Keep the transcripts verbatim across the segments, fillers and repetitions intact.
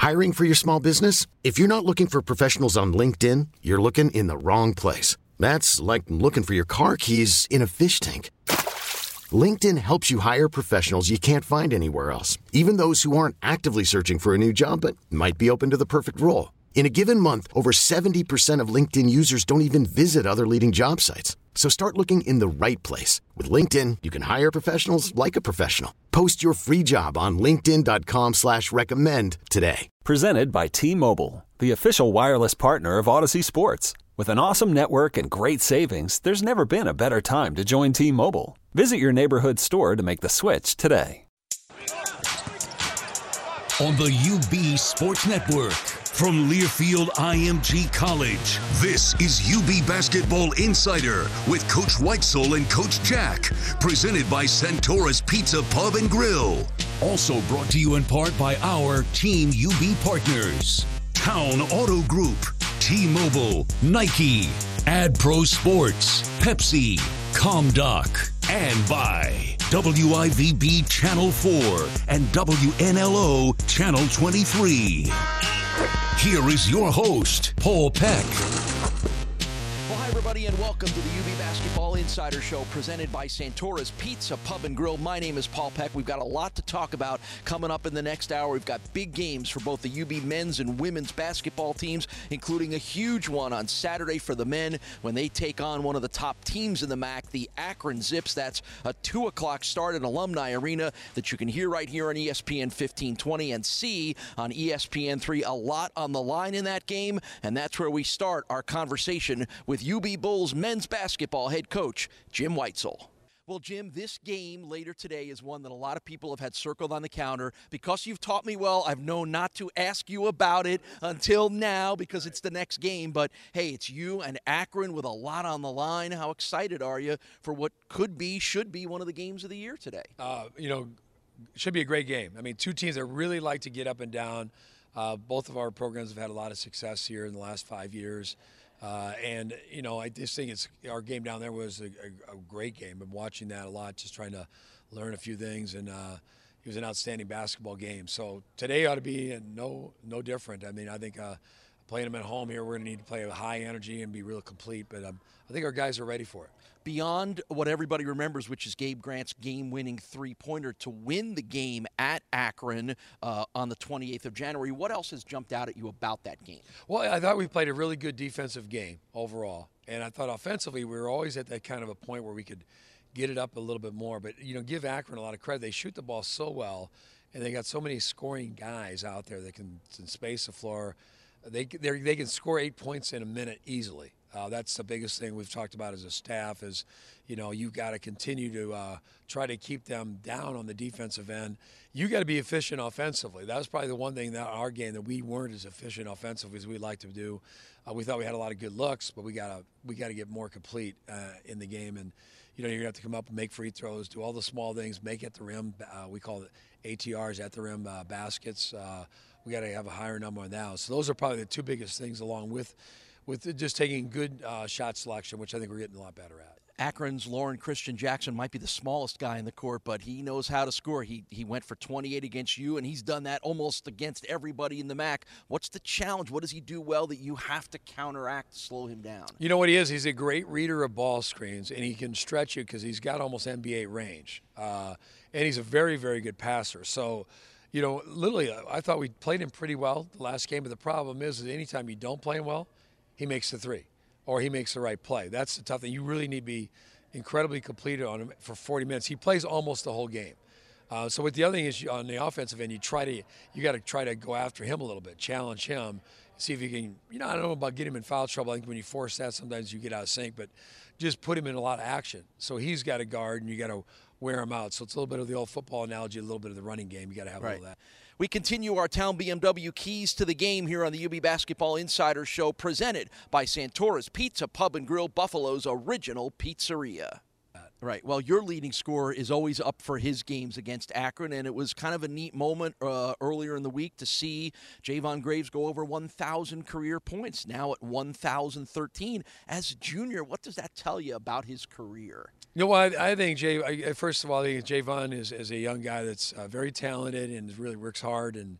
Hiring for your small business? If you're not looking for professionals on LinkedIn, you're looking in the wrong place. That's like looking for your car keys in a fish tank. LinkedIn helps you hire professionals you can't find anywhere else, even those who aren't actively searching for a new job but might be open to the perfect role. In a given month, over seventy percent of LinkedIn users don't even visit other leading job sites. So start looking in the right place. With LinkedIn, you can hire professionals like a professional. Post your free job on linkedin dot com slash recommend today. Presented by T-Mobile, the official wireless partner of Odyssey Sports. With an awesome network and great savings, there's never been a better time to join T-Mobile. Visit your neighborhood store to make the switch today. On the U B Sports Network, from Learfield I M G College, this is U B Basketball Insider with Coach Weitzel and Coach Jack, presented by Santora's Pizza Pub and Grill. Also brought to you in part by our Team U B partners, Town Auto Group, T-Mobile, Nike, AdPro Sports, Pepsi, ComDoc, and by W I V B Channel four and W N L O Channel twenty-three. Here is your host, Paul Peck. Well, hi, everybody, and welcome to the U B Basketball Insider Show presented by Santora's Pizza Pub and Grill. My name is Paul Peck. We've got a lot to talk about coming up in the next hour. We've got big games for both the U B men's and women's basketball teams, including a huge one on Saturday for the men when they take on one of the top teams in the M A C, the Akron Zips. That's a two o'clock start in Alumni Arena that you can hear right here on E S P N fifteen twenty and see on E S P N three. A lot on the line in that game, and that's where we start our conversation with U B Bulls men's basketball head coach Jim Weitzel. Well, Jim, this game later today is one that a lot of people have had circled on the counter. Because you've taught me well, I've known not to ask you about it until now because it's the next game. But, hey, it's you and Akron with a lot on the line. How excited are you for what could be, should be one of the games of the year today? Uh, you know, should be a great game. I mean, two teams that really like to get up and down. Uh, both of our programs have had a lot of success here in the last five years. Uh, and, you know, I just think it's our game down there was a, a, a great game. I'm watching that a lot, just trying to learn a few things. And uh, it was an outstanding basketball game. So today ought to be no no different. I mean, I think uh, playing them at home here, we're going to need to play with high energy and be real complete. But um, I think our guys are ready for it. Beyond what everybody remembers, which is Gabe Grant's game-winning three-pointer to win the game at Akron uh, on the twenty-eighth of January, what else has jumped out at you about that game? Well, I thought we played a really good defensive game overall. And I thought offensively we were always at that kind of a point where we could get it up a little bit more. But, you know, give Akron a lot of credit. They shoot the ball so well, and they got so many scoring guys out there that can, can space the floor. They, they can score eight points in a minute easily. Uh, that's the biggest thing we've talked about as a staff is, you know, you got to continue to uh, try to keep them down on the defensive end. You got to be efficient offensively. That was probably the one thing that our game that we weren't as efficient offensively as we'd like to do. Uh, we thought we had a lot of good looks, but we got to we got to get more complete uh, in the game. And, you know, you're going to have to come up and make free throws, do all the small things, make at the rim. Uh, we call it A T Rs, at the rim uh, baskets. Uh, we got to have a higher number on that. So those are probably the two biggest things along with with just taking good uh, shot selection, which I think we're getting a lot better at. Akron's Lauren Christian Jackson might be the smallest guy in the court, but he knows how to score. He he went for twenty-eight against you, and he's done that almost against everybody in the M A C. What's the challenge? What does he do well that you have to counteract to slow him down? You know what he is? He's a great reader of ball screens, and he can stretch you because he's got almost N B A range. Uh, and he's a very, very good passer. So, you know, literally, I thought we played him pretty well the last game, but the problem is that anytime you don't play him well, he makes the three, or he makes the right play. That's the tough thing. You really need to be incredibly completed on him for forty minutes. He plays almost the whole game. Uh, so what the other thing is, on the offensive end, you try to you got to try to go after him a little bit, challenge him, see if you can. You know, I don't know about getting him in foul trouble. I think when you force that, sometimes you get out of sync. But just put him in a lot of action. So he's got to guard, and you got to wear him out. So it's a little bit of the old football analogy, a little bit of the running game. You got to have right. a little of that. We continue our Town B M W keys to the game here on the U B Basketball Insider Show, presented by Santora's Pizza Pub and Grill, Buffalo's original pizzeria. Right. Well, your leading scorer is always up for his games against Akron, and it was kind of a neat moment uh, earlier in the week to see Javon Graves go over one thousand career points, now at one thousand thirteen. As a junior, what does that tell you about his career? You know what? I, I think, Jay, I, first of all, I think Javon is, is a young guy that's uh, very talented and really works hard and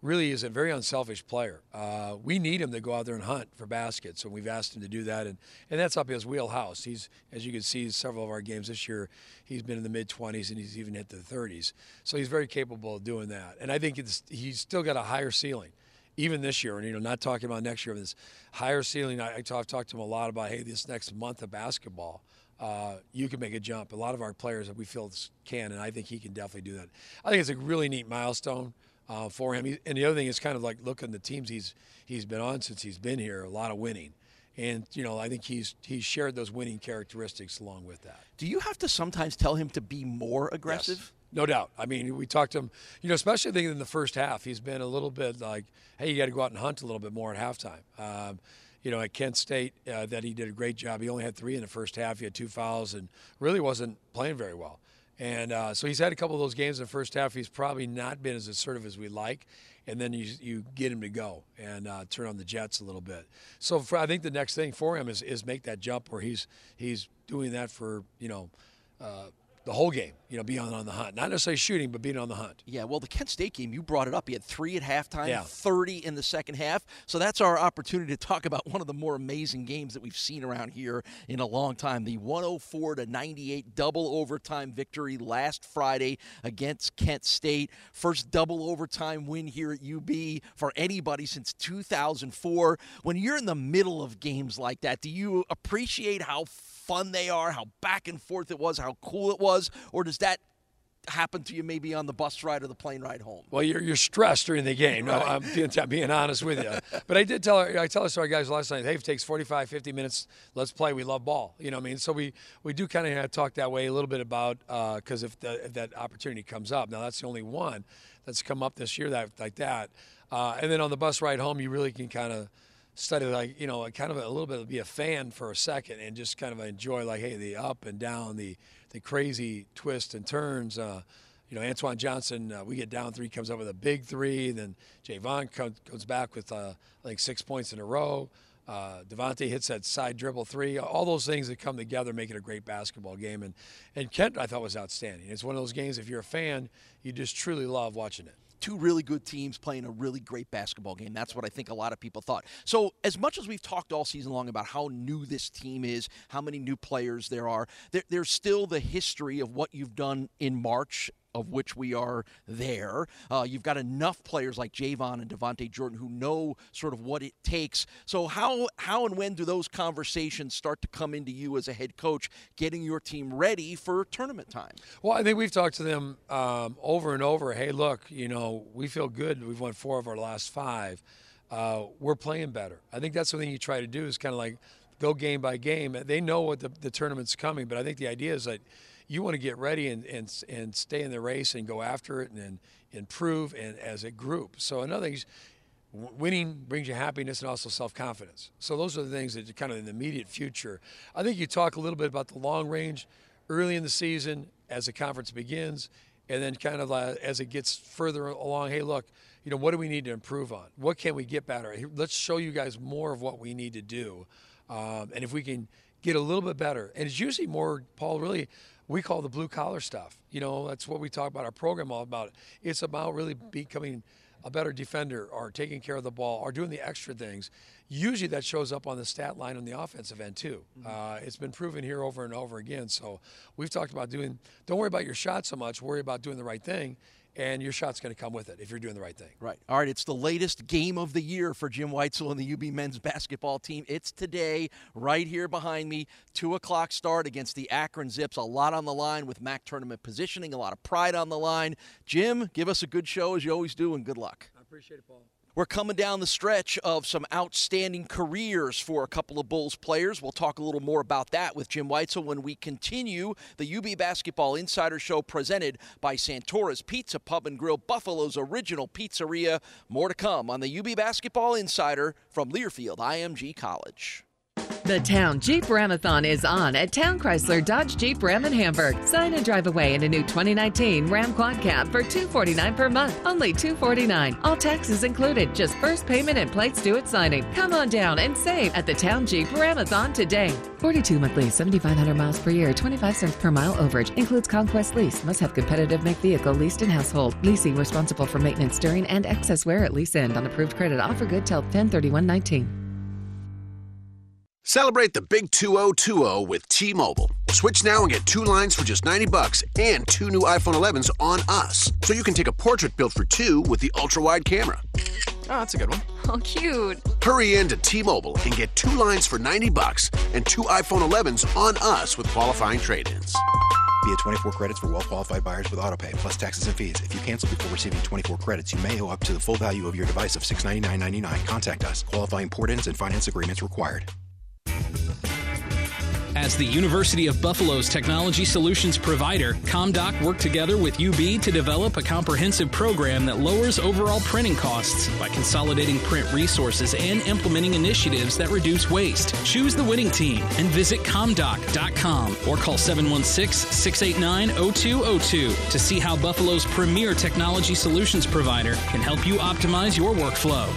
really is a very unselfish player. Uh, we need him to go out there and hunt for baskets, and we've asked him to do that, and, and that's up his wheelhouse. He's, as you can see, several of our games this year, he's been in the mid-twenties, and he's even hit the thirties. So he's very capable of doing that. And I think it's, he's still got a higher ceiling, even this year. And, you know, not talking about next year, but this higher ceiling, I, I talk, I've talked to him a lot about, hey, this next month of basketball, uh, you can make a jump. A lot of our players that we feel can, and I think he can definitely do that. I think it's a really neat milestone Uh, for him. He, and the other thing is kind of like looking at the teams he's he's been on since he's been here, a lot of winning. And, you know, I think he's he's shared those winning characteristics along with that. Do you have to sometimes tell him to be more aggressive? Yes, no doubt. I mean, we talked to him, you know, especially I think in the first half, he's been a little bit like, hey, you got to go out and hunt a little bit more at halftime. Um, you know, at Kent State, uh, that he did a great job. He only had three in the first half. He had two fouls and really wasn't playing very well. And uh, so he's had a couple of those games in the first half. He's probably not been as assertive as we like. And then you you get him to go and uh, turn on the jets a little bit. So for, I think the next thing for him is is make that jump where he's he's doing that for, you know, uh, the whole game, you know, being on the hunt. Not necessarily shooting, but being on the hunt. Yeah, well, the Kent State game, you brought it up. He had three at halftime, yeah. thirty in the second half. So that's our opportunity to talk about one of the more amazing games that we've seen around here in a long time. The one oh four to ninety-eight double overtime victory last Friday against Kent State. First double overtime win here at U B for anybody since two thousand four. When you're in the middle of games like that, do you appreciate how fun they are, how back and forth it was, how cool it was, or does that happen to you maybe on the bus ride or the plane ride home? Well, you're you're stressed during the game. Right. No, I'm being, being honest with you. But I did tell I tell us our guys last night, hey, if it takes forty-five, fifty minutes, let's play. We love ball. You know what I mean? So we, we do kind of talk that way a little bit about because uh, if, if that opportunity comes up. Now, that's the only one that's come up this year that like that. Uh, and then on the bus ride home, you really can kind of study, like, you know, kind of a little bit, be a fan for a second and just kind of enjoy, like, hey, the up and down, the the crazy twists and turns. Uh, you know, Antoine Johnson, uh, we get down three, comes up with a big three. Then Javon comes, comes back with, uh, I think, six points in a row. Uh, Devontae hits that side dribble three. All those things that come together make it a great basketball game. And, and Kent, I thought, was outstanding. It's one of those games, if you're a fan, you just truly love watching it. Two really good teams playing a really great basketball game. That's what I think a lot of people thought. So as much as we've talked all season long about how new this team is, how many new players there are, there, there's still the history of what you've done in March, of which we are there. Uh, you've got enough players like Javon and Devontae Jordan who know sort of what it takes. So how how and when do those conversations start to come into you as a head coach, getting your team ready for tournament time? Well, I think we've talked to them um, over and over. Hey, look, you know, we feel good. We've won four of our last five. Uh, we're playing better. I think that's the thing you try to do is kind of like go game by game. They know what the, the tournament's coming, but I think the idea is that you want to get ready and, and and stay in the race and go after it and, and improve and as a group. So another thing is winning brings you happiness and also self-confidence. So those are the things that are kind of in the immediate future. I think you talk a little bit about the long range early in the season as the conference begins, and then kind of uh, as it gets further along, hey, look, you know, what do we need to improve on? What can we get better? Let's show you guys more of what we need to do. Um, and if we can get a little bit better, and it's usually more, Paul, really, we call the blue collar stuff. You know, that's what we talk about our program all about. It's about really becoming a better defender or taking care of the ball or doing the extra things. Usually that shows up on the stat line on the offensive end too. Mm-hmm. Uh, it's been proven here over and over again. So we've talked about doing, don't worry about your shot so much, worry about doing the right thing. And your shot's going to come with it if you're doing the right thing. Right. All right, it's the latest game of the year for Jim Weitzel and the U B men's basketball team. It's today, right here behind me, two o'clock start against the Akron Zips. A lot on the line with M A C tournament positioning, a lot of pride on the line. Jim, give us a good show as you always do, and good luck. I appreciate it, Paul. We're coming down the stretch of some outstanding careers for a couple of Bulls players. We'll talk a little more about that with Jim Weitzel when we continue the U B Basketball Insider Show presented by Santora's Pizza Pub and Grill, Buffalo's original pizzeria. More to come on the U B Basketball Insider from Learfield I M G College. The Town Jeep Ram-a-thon is on at Town Chrysler Dodge Jeep Ram in Hamburg. Sign and drive away in a new twenty nineteen Ram Quad Cab for two hundred forty-nine dollars per month. Only two hundred forty-nine dollars. All taxes included. Just first payment and plates due at signing. Come on down and save at the Town Jeep Ram-a-thon today. forty-two month lease, seventy-five hundred miles per year, twenty-five cents per mile overage. Includes Conquest lease. Must have competitive make vehicle leased in household. Leasing responsible for maintenance during and excess wear at lease end on approved credit. Offer good till ten thirty-one nineteen. Celebrate the big two oh two oh with T-Mobile. Switch now and get two lines for just ninety bucks and two new iPhone elevens on us. So you can take a portrait built for two with the ultra-wide camera. Oh, that's a good one. Oh, cute. Hurry in to T-Mobile and get two lines for ninety bucks and two iPhone elevens on us with qualifying trade-ins. Via twenty-four credits for well-qualified buyers with autopay, plus taxes and fees. If you cancel before receiving twenty-four credits, you may owe up to the full value of your device of six hundred ninety-nine dollars and ninety-nine cents. Contact us. Qualifying port-ins and finance agreements required. As the University of Buffalo's technology solutions provider, ComDoc worked together with U B to develop a comprehensive program that lowers overall printing costs by consolidating print resources and implementing initiatives that reduce waste. Choose the winning team and visit comdoc dot com or call seven one six, six eight nine, zero two zero two to see how Buffalo's premier technology solutions provider can help you optimize your workflow.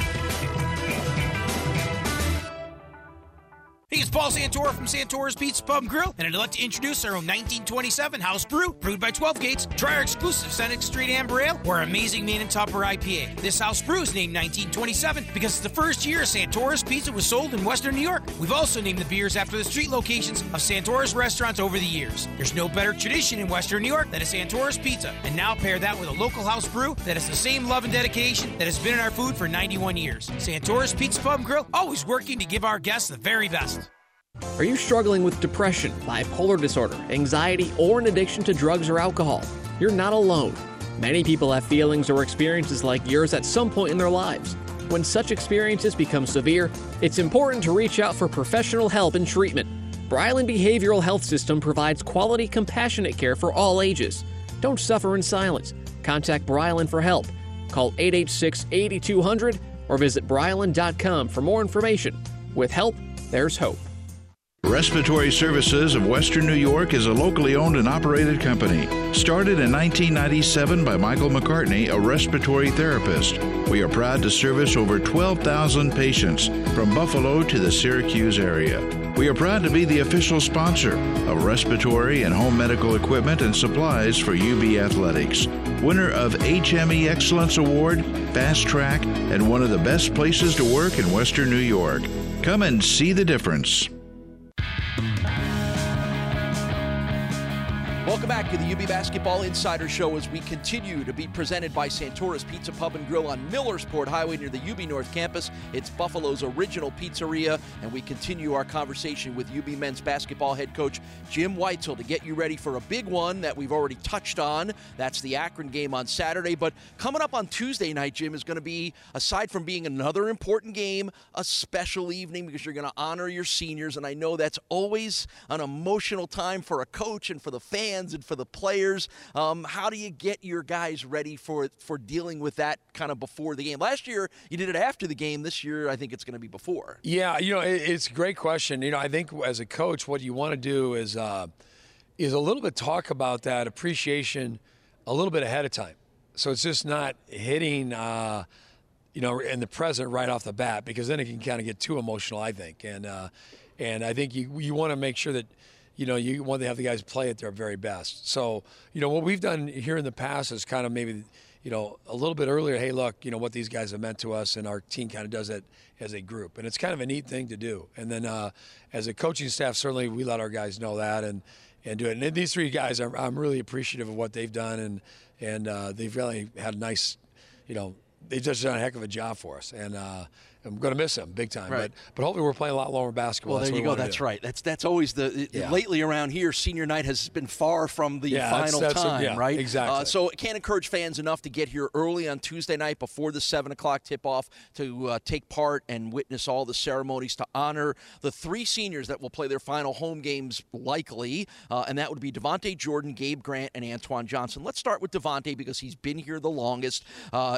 Hey, it's Paul Santora from Santora's Pizza Pub and Grill, and I'd like to introduce our own nineteen twenty-seven House Brew, brewed by twelve Gates. Try our exclusive Senex Street Amber Ale or our amazing Man and Tupper I P A. This House Brew is named nineteen twenty-seven because it's the first year Santora's Pizza was sold in Western New York. We've also named the beers after the street locations of Santora's restaurants over the years. There's no better tradition in Western New York than a Santora's Pizza, and now pair that with a local house brew that has the same love and dedication that has been in our food for ninety-one years. Santora's Pizza Pub and Grill, always working to give our guests the very best. Are you struggling with depression, bipolar disorder, anxiety, or an addiction to drugs or alcohol? You're not alone. Many people have feelings or experiences like yours at some point in their lives. When such experiences become severe, it's important to reach out for professional help and treatment. Bryland Behavioral Health System provides quality, compassionate care for all ages. Don't suffer in silence. Contact Bryland for help. Call eight eight six, eight two zero zero or visit bryland dot com for more information. With help, there's hope. Respiratory Services of Western New York is a locally owned and operated company. Started in nineteen ninety-seven by Michael McCartney, a respiratory therapist. We are proud to service over twelve thousand patients from Buffalo to the Syracuse area. We are proud to be the official sponsor of respiratory and home medical equipment and supplies for U B Athletics. Winner of H M E Excellence Award, Fast Track, and one of the best places to work in Western New York. Come and see the difference. Welcome back to the U B Basketball Insider Show as we continue to be presented by Santora's Pizza Pub and Grill on Millersport Highway near the U B North Campus. It's Buffalo's original pizzeria, and we continue our conversation with U B men's basketball head coach Jim Weitzel to get you ready for a big one that we've already touched on. That's the Akron game on Saturday. But coming up on Tuesday night, Jim, is going to be, aside from being another important game, a special evening because you're going to honor your seniors. And I know that's always an emotional time for a coach and for the fans and for the players. Um, how do you get your guys ready for for dealing with that kind of before the game? Last year, you did it after the game. This year, I think it's going to be before. Yeah, you know, it, it's a great question. You know, I think as a coach, what you want to do is uh, is a little bit talk about that appreciation a little bit ahead of time. So it's just not hitting, uh, you know, in the present right off the bat, because then it can kind of get too emotional, I think. And uh, and I think you you want to make sure that, you know, you want to have the guys play at their very best. So, you know, what we've done here in the past is kind of maybe, you know, a little bit earlier, hey, look, you know, what these guys have meant to us, and our team kind of does that as a group. And it's kind of a neat thing to do. And then uh, as a coaching staff, certainly we let our guys know that and, and do it. And these three guys, I'm, I'm really appreciative of what they've done, and, and uh, they've really had a nice, you know, they've just done a heck of a job for us. And, uh, I'm going to miss them big time, right. but but hopefully we're playing a lot longer basketball. Well, there that's you go. That's do. right. That's that's always the yeah. lately around here. Senior night has been far from the yeah, final that's, that's time, a, yeah, right? Exactly. Uh, so can't encourage fans enough to get here early on Tuesday night before the seven o'clock tip-off to uh, take part and witness all the ceremonies to honor the three seniors that will play their final home games likely, uh, and that would be Devontae Jordan, Gabe Grant, and Antoine Johnson. Let's start with Devontae because he's been here the longest. Uh, number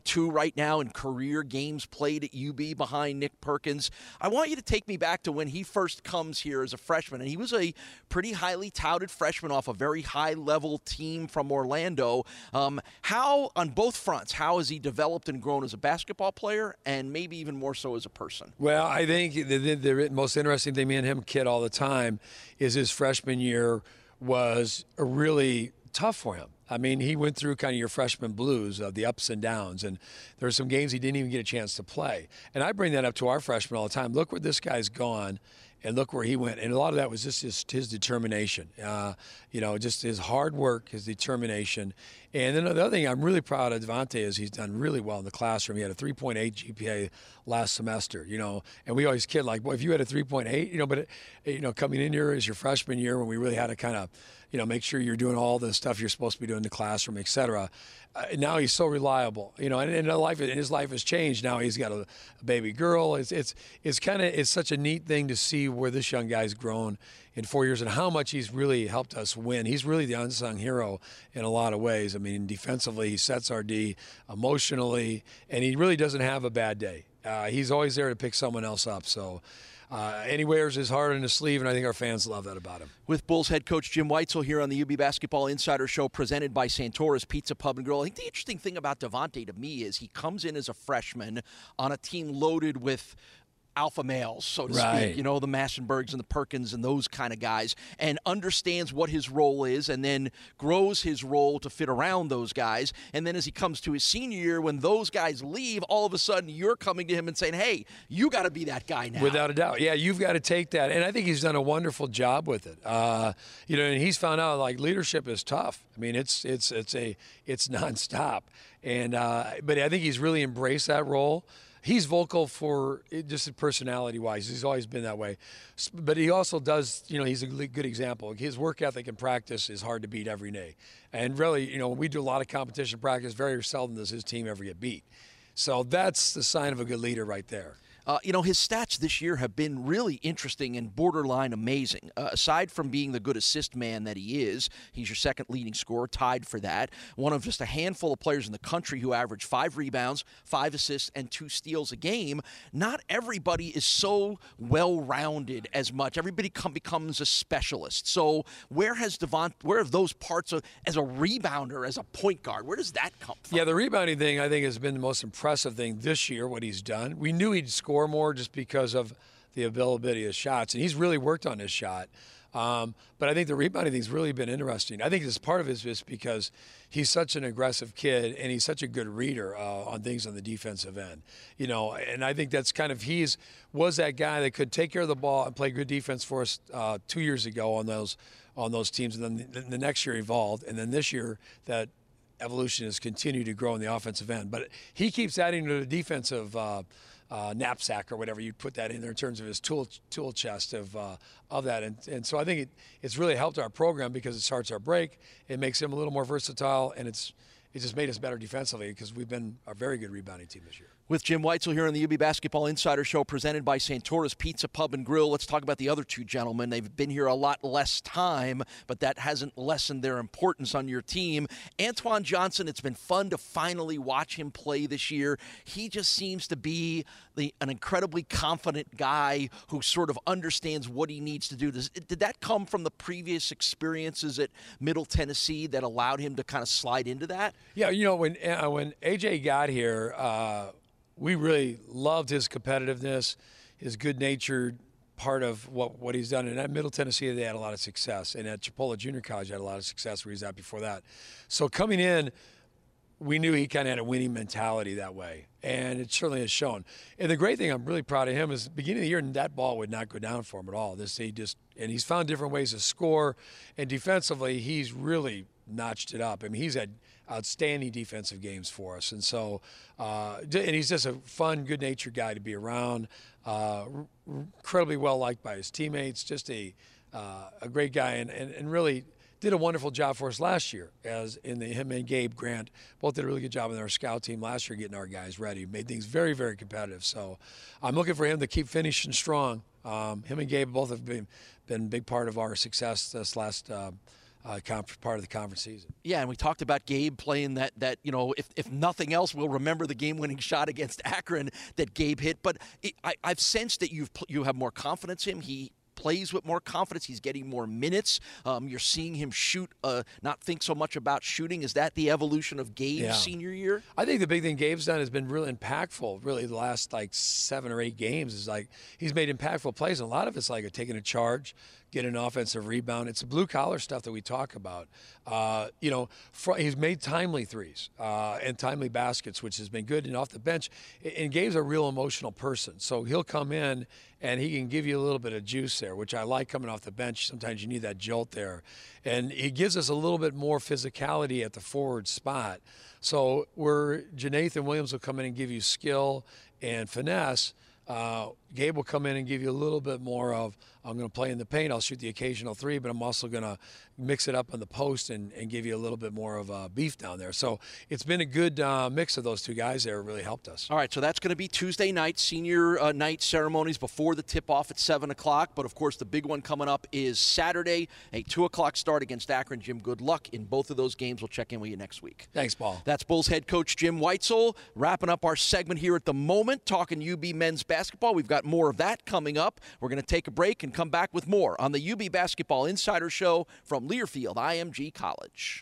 two right now in career games played at U B behind Nick Perkins. I want you to take me back to when he first comes here as a freshman, and he was a pretty highly touted freshman off a very high-level team from Orlando. Um, how, on both fronts, how has he developed and grown as a basketball player and maybe even more so as a person? Well, I think the, the, the most interesting thing, me and him kid all the time, is his freshman year was a really tough for him. I mean, he went through kind of your freshman blues of the ups and downs, and there were some games he didn't even get a chance to play. And I bring that up to our freshmen all the time. Look where this guy's gone, and look where he went. And a lot of that was just his, his determination, uh, you know, just his hard work, his determination. And then the other thing I'm really proud of Devontae is he's done really well in the classroom. He had a three point eight G P A last semester, you know, and we always kid like, boy, if you had a three point eight, you know, but, it, you know, coming in here as your freshman year when we really had to kind of, you know, make sure you're doing all the stuff you're supposed to be doing in the classroom, et cetera. Uh, now he's so reliable, you know, and, and life, and his life has changed. Now he's got a, a baby girl. It's it's it's kind of it's such a neat thing to see where this young guy's grown in four years and how much he's really helped us win. He's really the unsung hero in a lot of ways. I mean, defensively, he sets our D, emotionally, and he really doesn't have a bad day. Uh, he's always there to pick someone else up. So. Uh, and he wears his heart on his sleeve, and I think our fans love that about him. With Bulls head coach Jim Weitzel here on the U B Basketball Insider Show presented by Santora's Pizza Pub and Grill. I think the interesting thing about Devontae to me is he comes in as a freshman on a team loaded with alpha males, so to right. speak, you know, the Massenbergs and the Perkins and those kind of guys, and understands what his role is and then grows his role to fit around those guys. And then as he comes to his senior year, when those guys leave, all of a sudden you're coming to him and saying, hey, you got to be that guy now. Without a doubt. Yeah, you've got to take that. And I think he's done a wonderful job with it. Uh, you know, and he's found out, like, leadership is tough. I mean, it's it's it's a it's nonstop. And uh, but I think he's really embraced that role. He's vocal for just personality-wise. He's always been that way. But he also does, you know, he's a good example. His work ethic and practice is hard to beat every day. And really, you know, when we do a lot of competition practice, very seldom does his team ever get beat. So that's the sign of a good leader right there. Uh, you know, his stats this year have been really interesting and borderline amazing. Uh, aside from being the good assist man that he is, he's your second leading scorer, tied for that. One of just a handful of players in the country who average five rebounds, five assists, and two steals a game. Not everybody is so well-rounded as much. Everybody come, becomes a specialist. So where has Devon, where have those parts of, as a rebounder, as a point guard, where does that come from? Yeah, the rebounding thing, I think, has been the most impressive thing this year, what he's done. We knew he'd score more just because of the availability of shots, and he's really worked on his shot. Um, but I think the rebounding thing's really been interesting. I think this part of it is just because he's such an aggressive kid and he's such a good reader uh, on things on the defensive end. You know, and I think that's kind of he's was that guy that could take care of the ball and play good defense for us uh, two years ago on those on those teams, and then the, the next year evolved, and then this year that evolution has continued to grow in the offensive end. But he keeps adding to the defensive uh, Uh, knapsack or whatever you'd put that in there in terms of his tool tool chest of uh, of that, and and so I think it, it's really helped our program because it starts our break, it makes him a little more versatile, and it's it just made us better defensively because we've been a very good rebounding team this year. With Jim Weitzel here on the U B Basketball Insider Show presented by Santora's Pizza Pub and Grill. Let's talk about the other two gentlemen. They've been here a lot less time, but that hasn't lessened their importance on your team. Antoine Johnson, it's been fun to finally watch him play this year. He just seems to be the, an incredibly confident guy who sort of understands what he needs to do. Does, did that come from the previous experiences at Middle Tennessee that allowed him to kind of slide into that? Yeah, you know, when, uh, when A J got here, uh, we really loved his competitiveness, his good-natured part of what, what he's done. And at Middle Tennessee, they had a lot of success. And at Chipola Junior College, had a lot of success where he's at before that. So coming in, we knew he kind of had a winning mentality that way. And it certainly has shown. And the great thing I'm really proud of him is beginning of the year, that ball would not go down for him at all. This he just and he's found different ways to score. And defensively, he's really notched it up. I mean, he's had outstanding defensive games for us. And so, uh, and he's just a fun, good-natured guy to be around, uh, incredibly well-liked by his teammates, just a uh, a great guy, and, and, and really did a wonderful job for us last year, as in the him and Gabe Grant both did a really good job in our scout team last year getting our guys ready, made things very, very competitive. So I'm looking for him to keep finishing strong. Um, him and Gabe both have been, been a big part of our success this last uh, uh, conf- part of the conference season. Yeah, and we talked about Gabe playing that, that you know, if, if nothing else, we'll remember the game-winning shot against Akron that Gabe hit. But it, I, I've sensed that you've you have more confidence in him. He plays with more confidence. He's getting more minutes. Um, you're seeing him shoot, uh, not think so much about shooting. Is that the evolution of Gabe's yeah. senior year? I think the big thing Gabe's done has been really impactful, really the last like seven or eight games is like he's made impactful plays. And a lot of it's like a, taking a charge, getting an offensive rebound. It's the blue-collar stuff that we talk about. Uh, you know, fr- he's made timely threes uh, and timely baskets, which has been good. And off the bench, and Gabe's a real emotional person. So he'll come in and he can give you a little bit of juice there, which I like coming off the bench. Sometimes you need that jolt there. And he gives us a little bit more physicality at the forward spot. So where Janathan Williams will come in and give you skill and finesse, uh, Gabe will come in and give you a little bit more of, I'm going to play in the paint, I'll shoot the occasional three, but I'm also going to mix it up on the post and, and give you a little bit more of uh, beef down there. So it's been a good uh, mix of those two guys there. It really helped us. All right, so that's going to be Tuesday night, senior uh, night ceremonies before the tip-off at seven o'clock. But, of course, the big one coming up is Saturday, a two o'clock start against Akron. Jim, good luck in both of those games. We'll check in with you next week. Thanks, Paul. That's Bulls head coach Jim Weitzel. Wrapping up our segment here at the moment, talking U B men's basketball. We've got more of that coming up. We're going to take a break and come back with more on the U B Basketball Insider Show from Learfield I M G College.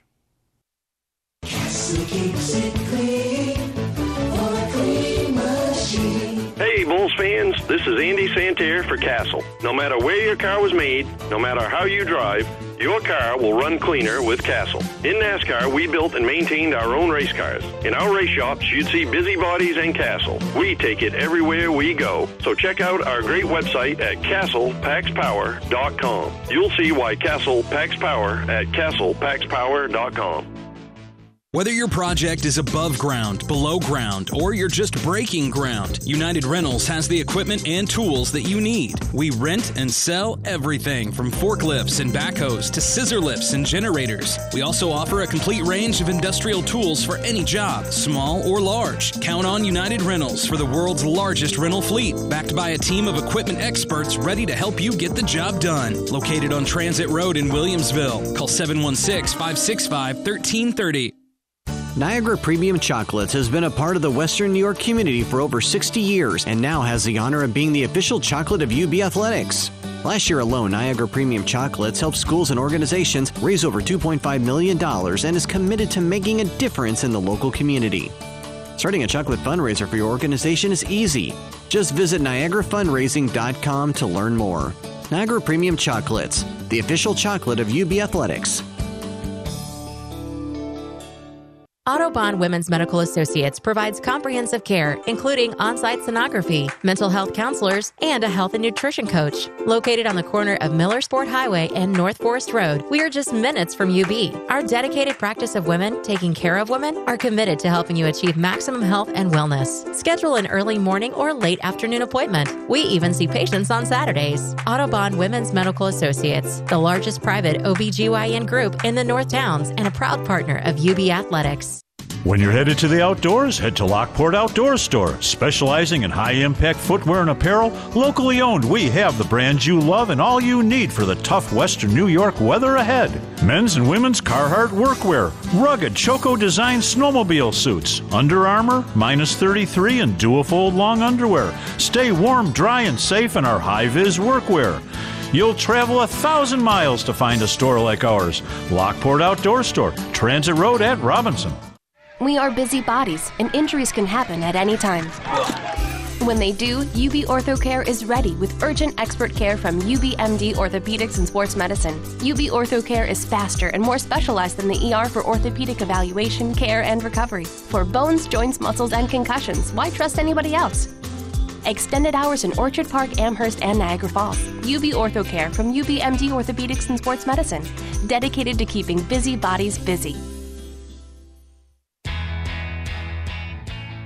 Castle keeps it clean for a clean machine. Hey, Bulls fans, this is Andy Santerre for Castle. No matter where your car was made, no matter how you drive, your car will run cleaner with Castle. In NASCAR, we built and maintained our own race cars. In our race shops, you'd see Busybodies and Castle. We take it everywhere we go. So check out our great website at castle packs power dot com. You'll see why Castle packs power at castle packs power dot com. Whether your project is above ground, below ground, or you're just breaking ground, United Rentals has the equipment and tools that you need. We rent and sell everything from forklifts and backhoes to scissor lifts and generators. We also offer a complete range of industrial tools for any job, small or large. Count on United Rentals for the world's largest rental fleet, backed by a team of equipment experts ready to help you get the job done. Located on Transit Road in Williamsville. Call seven one six, five six five, one three three zero. Niagara Premium Chocolates has been a part of the Western New York community for over sixty years and now has the honor of being the official chocolate of U B Athletics. Last year alone, Niagara Premium Chocolates helped schools and organizations raise over two point five million dollars and is committed to making a difference in the local community. Starting a chocolate fundraiser for your organization is easy. Just visit niagara fundraising dot com to learn more. Niagara Premium Chocolates, the official chocolate of U B Athletics. Autobahn Women's Medical Associates provides comprehensive care, including on-site sonography, mental health counselors, and a health and nutrition coach. Located on the corner of Millersport Highway and North Forest Road, we are just minutes from U B. Our dedicated practice of women taking care of women are committed to helping you achieve maximum health and wellness. Schedule an early morning or late afternoon appointment. We even see patients on Saturdays. Autobahn Women's Medical Associates, the largest private O B G Y N group in the North Towns and a proud partner of U B Athletics. When you're headed to the outdoors, head to Lockport Outdoor Store. Specializing in high-impact footwear and apparel, locally owned, we have the brands you love and all you need for the tough Western New York weather ahead. Men's and women's Carhartt workwear, rugged Choco-designed snowmobile suits, Under Armour, minus thirty-three, and dual-fold long underwear. Stay warm, dry, and safe in our high-vis workwear. You'll travel a thousand miles to find a store like ours. Lockport Outdoor Store, Transit Road at Robinson. We are busy bodies, and injuries can happen at any time. When they do, U B OrthoCare is ready with urgent expert care from U B M D Orthopedics and Sports Medicine. U B OrthoCare is faster and more specialized than the E R for orthopedic evaluation, care, and recovery. For bones, joints, muscles, and concussions, why trust anybody else? Extended hours in Orchard Park, Amherst, and Niagara Falls. U B OrthoCare from U B M D Orthopedics and Sports Medicine, dedicated to keeping busy bodies busy.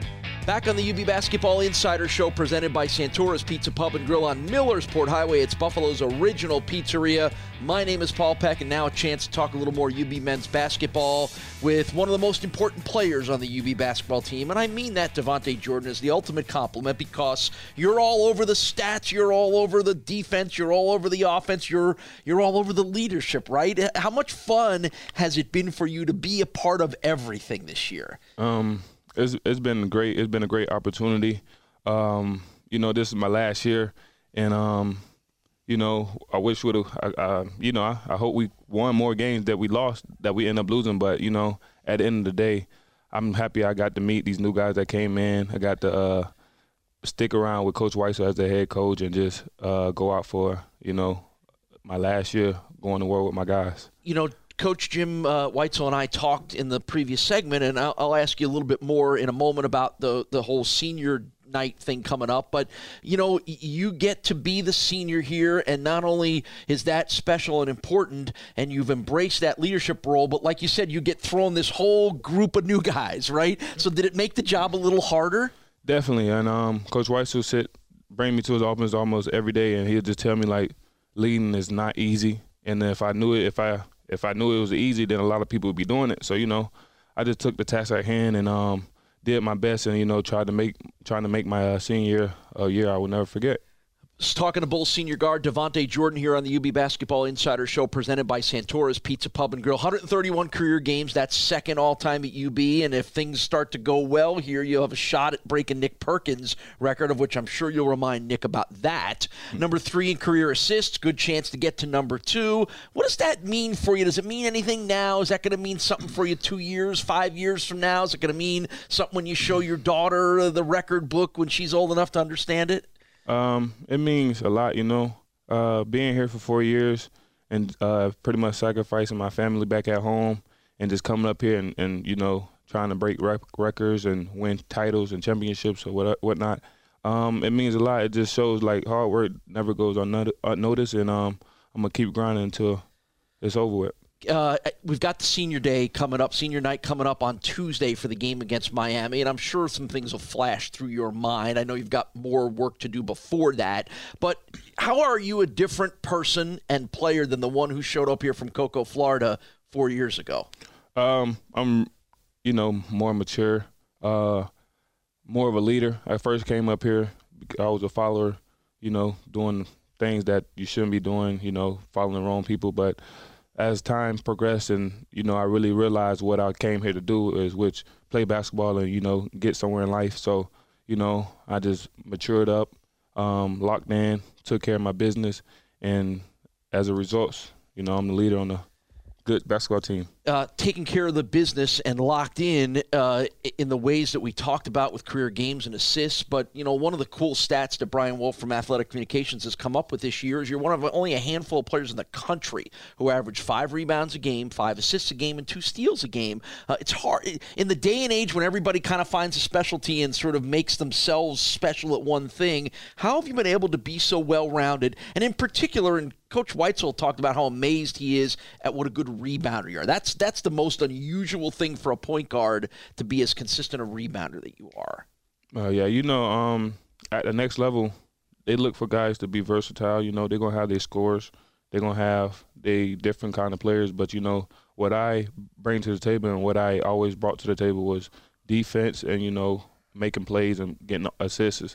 Back on the U B Basketball Insider Show presented by Santora's Pizza Pub and Grill on Millersport Highway. It's Buffalo's original pizzeria. My name is Paul Peck, and now a chance to talk a little more U B men's basketball with one of the most important players on the U B basketball team. And I mean that, Devontae Jordan, is the ultimate compliment because you're all over the stats, you're all over the defense, you're all over the offense, you're you're all over the leadership, right? How much fun has it been for you to be a part of everything this year? Um... It's, it's been great. It's been a great opportunity. Um, you know, this is my last year, and um, you know, I wish would have. Uh, you know, I, I hope we won more games that we lost, that we end up losing. But you know, at the end of the day, I'm happy I got to meet these new guys that came in. I got to uh, stick around with Coach Weitzel as the head coach and just uh, go out for you know my last year going to war with my guys. You know. Coach Jim uh, Weitzel and I talked in the previous segment, and I'll, I'll ask you a little bit more in a moment about the, the whole senior night thing coming up. But, you know, you get to be the senior here, and not only is that special and important, and you've embraced that leadership role, but like you said, you get thrown this whole group of new guys, right? So did it make the job a little harder? Definitely, and um, Coach Weitzel sit, bring me to his office almost every day, and he'll just tell me, like, leading is not easy. And if I knew it, if I – If I knew it was easy, then a lot of people would be doing it. So, you know, I just took the task at hand and um, did my best and, you know, tried to make trying to make my uh, senior year a year I will never forget. Talking to Bulls senior guard Devontae Jordan here on the U B Basketball Insider Show presented by Santora's Pizza Pub and Grill. one hundred thirty-one career games. That's second all-time at U B. And if things start to go well here, you'll have a shot at breaking Nick Perkins' record, of which I'm sure you'll remind Nick about that. Mm-hmm. Number three in career assists. Good chance to get to number two. What does that mean for you? Does it mean anything now? Is that going to mean something for you two years, five years from now? Is it going to mean something when you show your daughter the record book when she's old enough to understand it? Um, it means a lot, you know, uh, being here for four years and uh, pretty much sacrificing my family back at home and just coming up here and, and you know, trying to break rec- records and win titles and championships or what whatnot. Um, it means a lot. It just shows, like, hard work never goes unnoticed, and um, I'm going to keep grinding until it's over with. Uh, we've got the senior day coming up, senior night coming up on Tuesday for the game against Miami, and I'm sure some things will flash through your mind. I know you've got more work to do before that, but how are you a different person and player than the one who showed up here from Cocoa, Florida four years ago? Um, I'm, you know, more mature, uh, more of a leader. I first came up here, I was a follower, you know, doing things that you shouldn't be doing, you know, following the wrong people, but as time progressed and, you know, I really realized what I came here to do is which play basketball and, you know, get somewhere in life. So, you know, I just matured up, um, locked in, took care of my business, and as a result, you know, I'm the leader on the good basketball team. Uh, taking care of the business and locked in uh, in the ways that we talked about with career games and assists. But, you know, one of the cool stats that Brian Wolf from Athletic Communications has come up with this year is you're one of only a handful of players in the country who average five rebounds a game, five assists a game, and two steals a game. Uh, it's hard. In the day and age when everybody kind of finds a specialty and sort of makes themselves special at one thing, how have you been able to be so well-rounded? And in particular, and Coach Weitzel talked about how amazed he is at what a good rebounder you are. That's That's the most unusual thing for a point guard, to be as consistent a rebounder that you are. Uh, yeah, you know, um, at the next level, they look for guys to be versatile. You know, they're going to have their scores. They're going to have they different kind of players. But, you know, what I bring to the table and what I always brought to the table was defense and, you know, making plays and getting assists.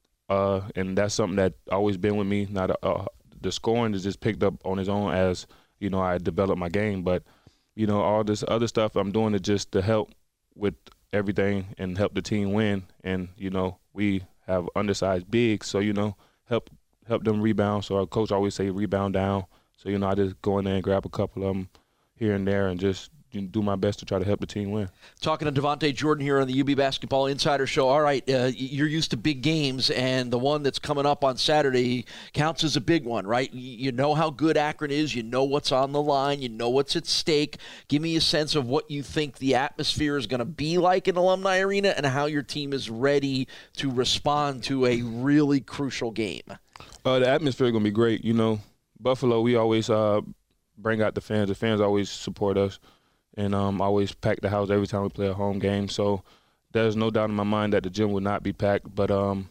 Uh, and that's something that always been with me. Not uh, the scoring is just picked up on its own as, you know, I developed my game. But, you know, all this other stuff I'm doing it just to help with everything and help the team win. And, you know, we have undersized bigs, so, you know, help help them rebound. So our coach always say rebound down. So, you know, I just go in there and grab a couple of them here and there and just do my best to try to help the team win. Talking to Devontae Jordan here on the U B Basketball Insider Show. All right, uh, you're used to big games, and the one that's coming up on Saturday counts as a big one, right? You know how good Akron is. You know what's on the line. You know what's at stake. Give me a sense of what you think the atmosphere is going to be like in Alumni Arena and how your team is ready to respond to a really crucial game. Uh, the atmosphere is going to be great. You know, Buffalo, we always uh, bring out the fans. The fans always support us. And um, always pack the house every time we play a home game. So there's no doubt in my mind that the gym will not be packed. But um,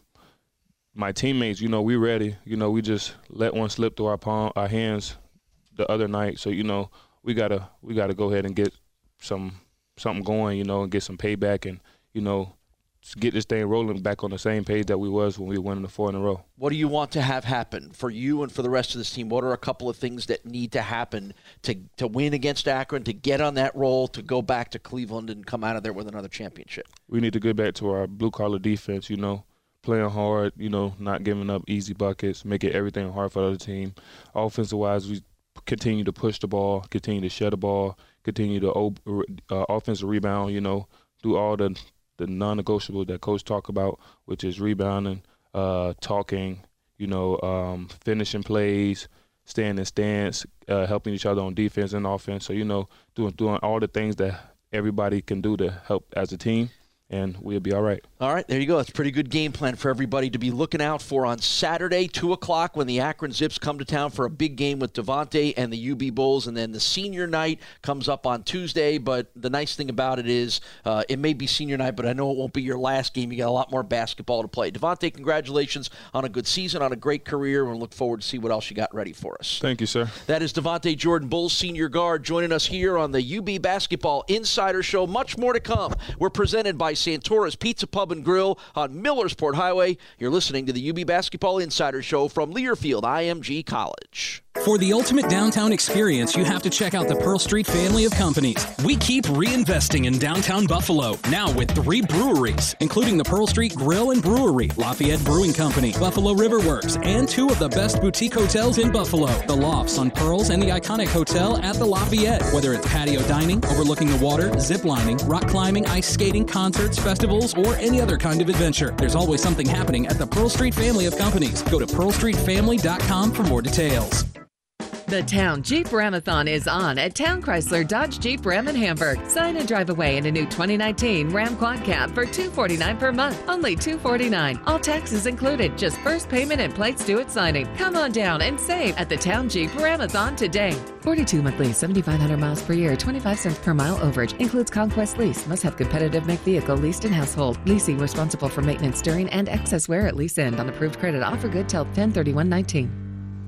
my teammates, you know, we ready. You know, we just let one slip through our palm, our hands the other night. So, you know, we gotta we gotta go ahead and get some something going, you know, and get some payback and, you know, get this thing rolling back on the same page that we was when we won the four in a row. What do you want to have happen for you and for the rest of this team? What are a couple of things that need to happen to to win against Akron, to get on that roll, to go back to Cleveland and come out of there with another championship? We need to get back to our blue-collar defense, you know, playing hard, you know, not giving up easy buckets, making everything hard for the other team. Offensive-wise, we continue to push the ball, continue to share the ball, continue to uh, offensive rebound, you know, do all the – the non-negotiable that Coach talked about, which is rebounding, uh, talking, you know, um, finishing plays, staying in stance, uh, helping each other on defense and offense. So, you know, doing doing all the things that everybody can do to help as a team, and we'll be all right. All right, there you go. That's a pretty good game plan for everybody to be looking out for on Saturday, two o'clock, when the Akron Zips come to town for a big game with Devontae and the U B Bulls. And then the senior night comes up on Tuesday. But the nice thing about it is uh, it may be senior night, but I know it won't be your last game. You got a lot more basketball to play. Devontae, congratulations on a good season, on a great career. We'll look forward to see what else you got ready for us. Thank you, sir. That is Devontae Jordan, Bulls senior guard, joining us here on the U B Basketball Insider Show. Much more to come. We're presented by Santora's Pizza Pub and Grill on Millersport Highway. You're listening to the U B Basketball Insider Show from Learfield I M G College. For the ultimate downtown experience, you have to check out the Pearl Street family of companies. We keep reinvesting in downtown Buffalo, now with three breweries, including the Pearl Street Grill and Brewery, Lafayette Brewing Company, Buffalo River Works, and two of the best boutique hotels in Buffalo, the Lofts on Pearls and the iconic hotel at the Lafayette. Whether it's patio dining, overlooking the water, zip lining, rock climbing, ice skating, concerts, festivals, or any other kind of adventure, there's always something happening at the Pearl Street family of companies. Go to pearl street family dot com for more details. The Town Jeep Ramathon is on at Town Chrysler Dodge Jeep Ram in Hamburg. Sign and drive away in a new twenty nineteen Ram Quad Cab for two hundred forty-nine dollars per month. Only two hundred forty-nine dollars. All taxes included. Just first payment and plates due at signing. Come on down and save at the Town Jeep Ramathon today. forty-two month lease, seventy-five hundred miles per year, twenty-five cents per mile overage. Includes Conquest lease. Must have competitive make vehicle leased in household. Leasing responsible for maintenance during and excess wear at lease end on approved credit. Offer good till ten thirty-one nineteen.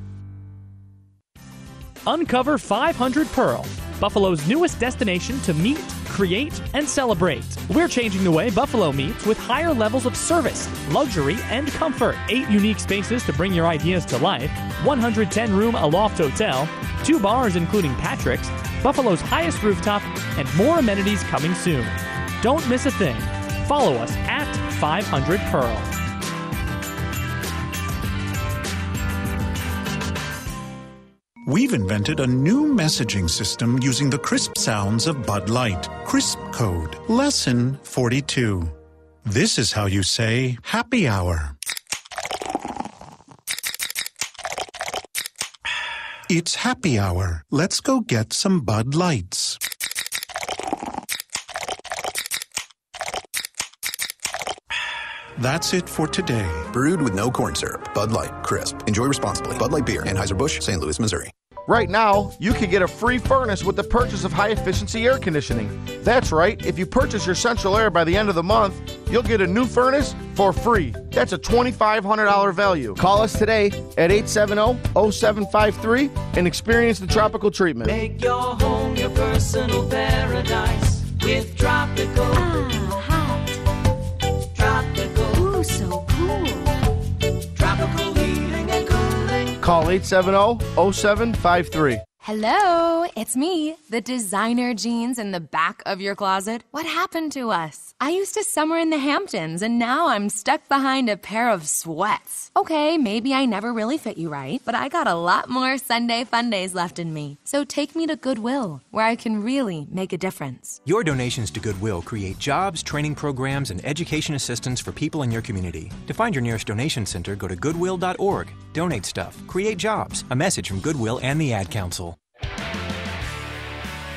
Uncover five hundred Pearl, Buffalo's newest destination to meet, create, and celebrate. We're changing the way Buffalo meets with higher levels of service, luxury, and comfort. Eight unique spaces to bring your ideas to life, one hundred ten room Aloft Hotel, two bars including Patrick's, Buffalo's highest rooftop, and more amenities coming soon. Don't miss a thing. Follow us at five hundred Pearl. We've invented a new messaging system using the crisp sounds of Bud Light. Crisp Code. Lesson forty-two. This is how you say happy hour. It's happy hour. Let's go get some Bud Lights. That's it for today. Brewed with no corn syrup. Bud Light. Crisp. Enjoy responsibly. Bud Light Beer. Anheuser-Busch, Saint Louis, Missouri. Right now, you can get a free furnace with the purchase of high-efficiency air conditioning. That's right. If you purchase your Central Air by the end of the month, you'll get a new furnace for free. That's a twenty-five hundred dollars value. Call us today at eight seven zero, zero seven five three and experience the tropical treatment. Make your home your personal paradise with Tropical. Ah, hot. Tropical. Ooh, so cool. Tropical heating and cooling. Call eight seven zero, zero seven five three. Hello, it's me, the designer jeans in the back of your closet. What happened to us? I used to summer in the Hamptons, and now I'm stuck behind a pair of sweats. Okay, maybe I never really fit you right, but I got a lot more Sunday fun days left in me. So take me to Goodwill, where I can really make a difference. Your donations to Goodwill create jobs, training programs, and education assistance for people in your community. To find your nearest donation center, go to goodwill dot org. Donate stuff. Create jobs. A message from Goodwill and the Ad Council.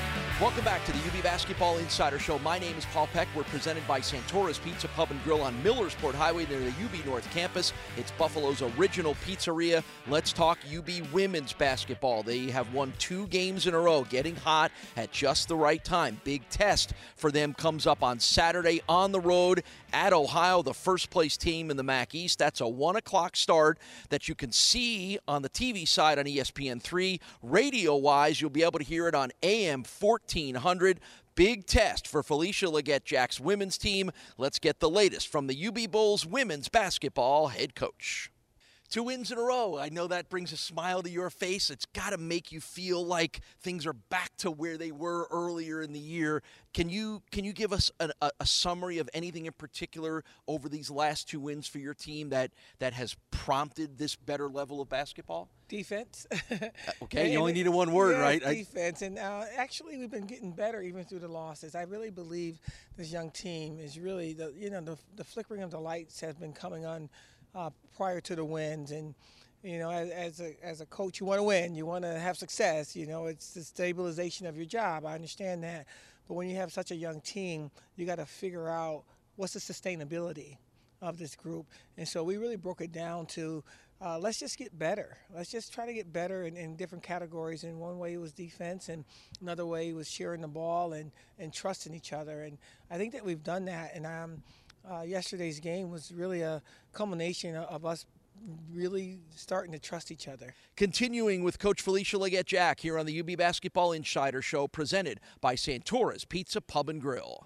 Welcome back to the U B Basketball Insider Show. My name is Paul Peck. We're presented by Santora's Pizza Pub and Grill on Millersport Highway near the U B North Campus. It's Buffalo's original pizzeria. Let's talk U B women's basketball. They have won two games in a row, getting hot at just the right time. Big test for them comes up on Saturday on the road at Ohio, the first-place team in the M A C East. That's a one o'clock start that you can see on the T V side on E S P N three. Radio-wise, you'll be able to hear it on A M fourteen hundred. Big test for Felicia Leggett-Jack's women's team. Let's get the latest from the U B Bulls women's basketball head coach. Two wins in a row. I know that brings a smile to your face. It's got to make you feel like things are back to where they were earlier in the year. Can you can you give us a, a, a summary of anything in particular over these last two wins for your team that, that has prompted this better level of basketball? Defense. Okay, you only needed one word, yeah, right? Defense. And uh, actually, we've been getting better even through the losses. I really believe this young team is really, the you know, the, the flickering of the lights has been coming on Uh, prior to the wins. And you know, as, as a as a coach, you want to win, you want to have success. You know, it's the stabilization of your job. I understand that, but when you have such a young team, you got to figure out what's the sustainability of this group. And so we really broke it down to uh, let's just get better. Let's just try to get better in, in different categories. And one way was defense, and another way was sharing the ball and and trusting each other. And I think that we've done that. And um. Uh, yesterday's game was really a culmination of us really starting to trust each other. Continuing with Coach Felicia Leggett-Jack here on the U B Basketball Insider Show, presented by Santora's Pizza Pub and Grill.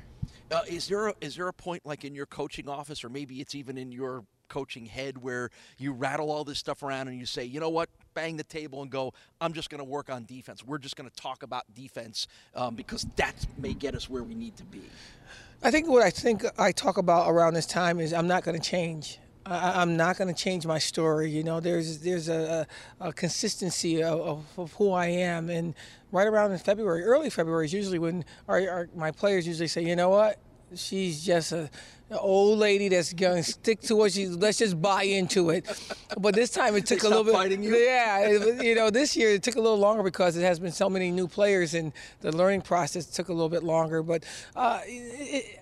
Uh, is there a, is there a point like in your coaching office, or maybe it's even in your coaching head, where you rattle all this stuff around and you say, you know what, bang the table and go, I'm just going to work on defense. We're just going to talk about defense um, because that may get us where we need to be? I think what I think I talk about around this time is I'm not going to change. I, I'm not going to change my story. You know, there's there's a, a, a consistency of, of, of who I am. And right around in February, early February is usually when our, our, my players usually say, you know what, she's just a an old lady that's going to stick to what she, let's just buy into it. But this time it took they a little bit. Fighting you? Yeah, it, you know, this year it took a little longer because it has been so many new players and the learning process took a little bit longer. But uh, it, it,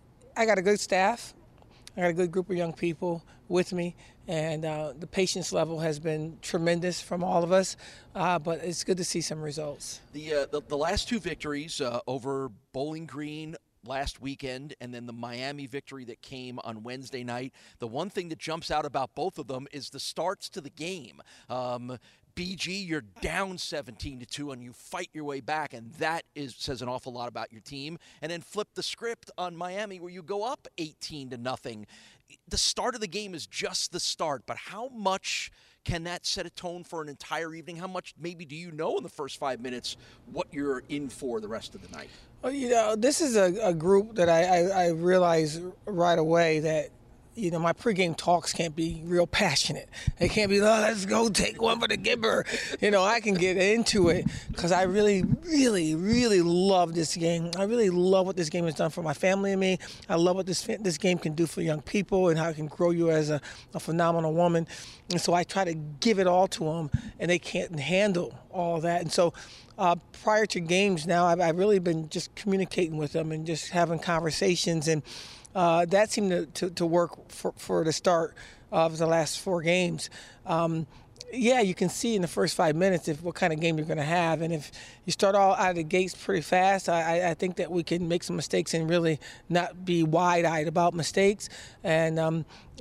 I got a good staff. I got a good group of young people with me, and uh, the patience level has been tremendous from all of us. Uh, but it's good to see some results. The uh, the, the last two victories uh, over Bowling Green last weekend, and then the Miami victory that came on Wednesday night. The one thing that jumps out about both of them is the starts to the game. Um, B G, you're down seventeen to two, and you fight your way back, and that is says an awful lot about your team. And then flip the script on Miami, where you go up eighteen to nothing. The start of the game is just the start, but how much can that set a tone for an entire evening? How much maybe do you know in the first five minutes what you're in for the rest of the night? Well, you know, this is a, a group that I, I, I realized right away that, you know, my pregame talks can't be real passionate. They can't be, oh, let's go take one for the Gibber. You know, I can get into it because I really, really, really love this game. I really love what this game has done for my family and me. I love what this this game can do for young people and how it can grow you as a, a phenomenal woman. And so I try to give it all to them, and they can't handle all that. And so uh, prior to games now, I've, I've really been just communicating with them and just having conversations, and Uh, that seemed to, to, to work for, for the start of the last four games. Um, yeah, you can see in the first five minutes if what kind of game you're going to have. And if you start all out of the gates pretty fast, I, I think that we can make some mistakes and really not be wide-eyed about mistakes. And um,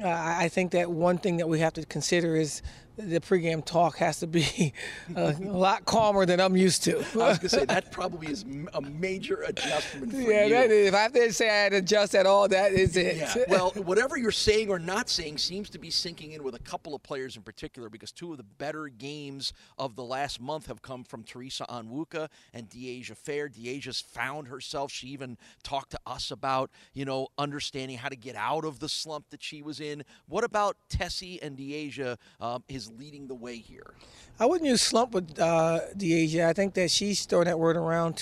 I think that one thing that we have to consider is the pregame talk has to be a, a lot calmer than I'm used to. I was going to say, that probably is a major adjustment for yeah, you. That is, if I have to say I had to adjust at all, that is it. Yeah. Well, whatever you're saying or not saying seems to be sinking in with a couple of players in particular, because two of the better games of the last month have come from Teresa Onwuka and Deasia Fair. Deasia's found herself. She even talked to us about, you know, understanding how to get out of the slump that she was in. What about Tessie and Deasia um, is leading the way here? I wouldn't use slump with uh, Deasia. I think that she's throwing that word around too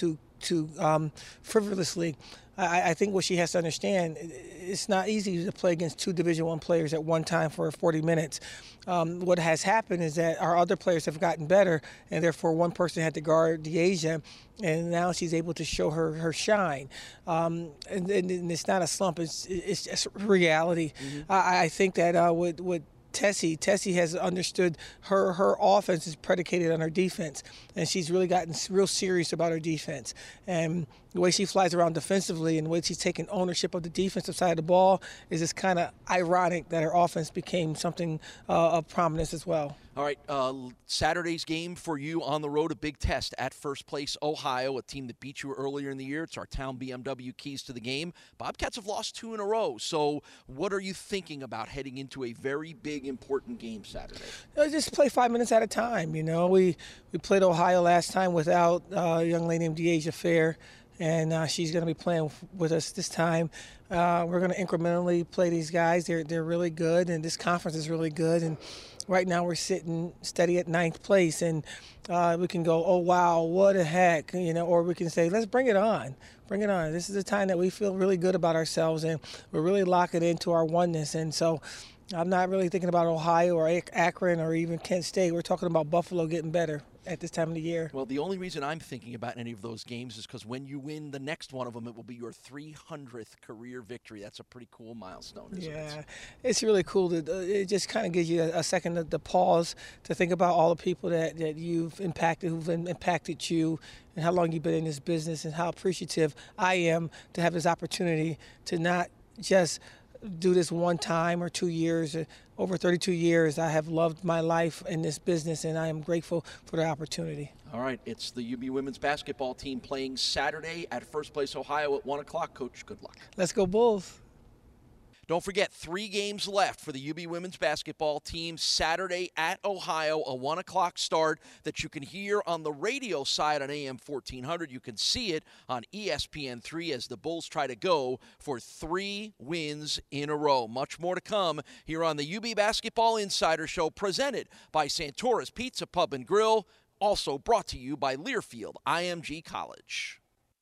too um, frivolously. I, I think what she has to understand, it's not easy to play against two Division One players at one time for forty minutes. Um, what has happened is that our other players have gotten better, and therefore one person had to guard Deasia, and now she's able to show her her shine. Um, and, and it's not a slump; it's it's just reality. Mm-hmm. I, I think that uh, with with Tessie, Tessie has understood her her offense is predicated on her defense, and she's really gotten real serious about her defense. And the way she flies around defensively and the way she's taking ownership of the defensive side of the ball is just kind of ironic that her offense became something uh, of prominence as well. All right, uh, Saturday's game for you on the road, a big test at First Place, Ohio, a team that beat you earlier in the year. It's our Town B M W keys to the game. Bobcats have lost two in a row, so what are you thinking about heading into a very big, important game Saturday? You know, just play five minutes at a time, you know. We, we played Ohio last time without uh, a young lady named Deasia Fair, and uh, she's going to be playing with us this time. Uh, we're going to incrementally play these guys. They're, they're really good, and this conference is really good, and right now we're sitting steady at ninth place, and uh, we can go, oh, wow, what a heck, you know, or we can say, let's bring it on. Bring it on. This is a time that we feel really good about ourselves, and we're really locking into our oneness. And so I'm not really thinking about Ohio or Akron or even Kent State. We're talking about Buffalo getting better at this time of the year. Well, the only reason I'm thinking about any of those games is because when you win the next one of them, it will be your three hundredth career victory. That's a pretty cool milestone, isn't yeah, it? It's really cool. To, uh, it just kind of gives you a, a second to, to pause to think about all the people that, that you've impacted, who've impacted you, and how long you've been in this business, and how appreciative I am to have this opportunity to not just do this one time or two years. Over thirty-two years, I have loved my life in this business, and I am grateful for the opportunity. All right, it's the U B women's basketball team playing Saturday at First Place, Ohio at one o'clock. Coach, good luck. Let's go Bulls. Don't forget, three games left for the U B women's basketball team Saturday at Ohio, a one o'clock start that you can hear on the radio side on A M fourteen hundred. You can see it on E S P N three as the Bulls try to go for three wins in a row. Much more to come here on the U B Basketball Insider Show, presented by Santora's Pizza Pub and Grill, also brought to you by Learfield I M G College.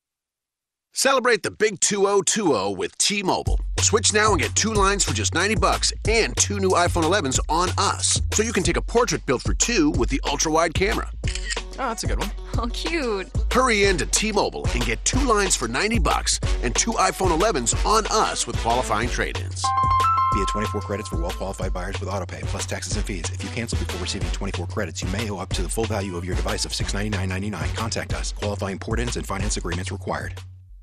Celebrate the big two oh two oh with T-Mobile. Switch now and get two lines for just ninety bucks and two new iPhone elevens on us. So you can take a portrait built for two with the ultra-wide camera. Oh, that's a good one. Oh, cute. Hurry in to T-Mobile and get two lines for ninety bucks and two iPhone elevens on us with qualifying trade-ins. Via twenty-four credits for well-qualified buyers with AutoPay, plus taxes and fees. If you cancel before receiving twenty-four credits, you may owe up to the full value of your device of six hundred ninety-nine dollars and ninety-nine cents. Contact us. Qualifying port-ins and finance agreements required.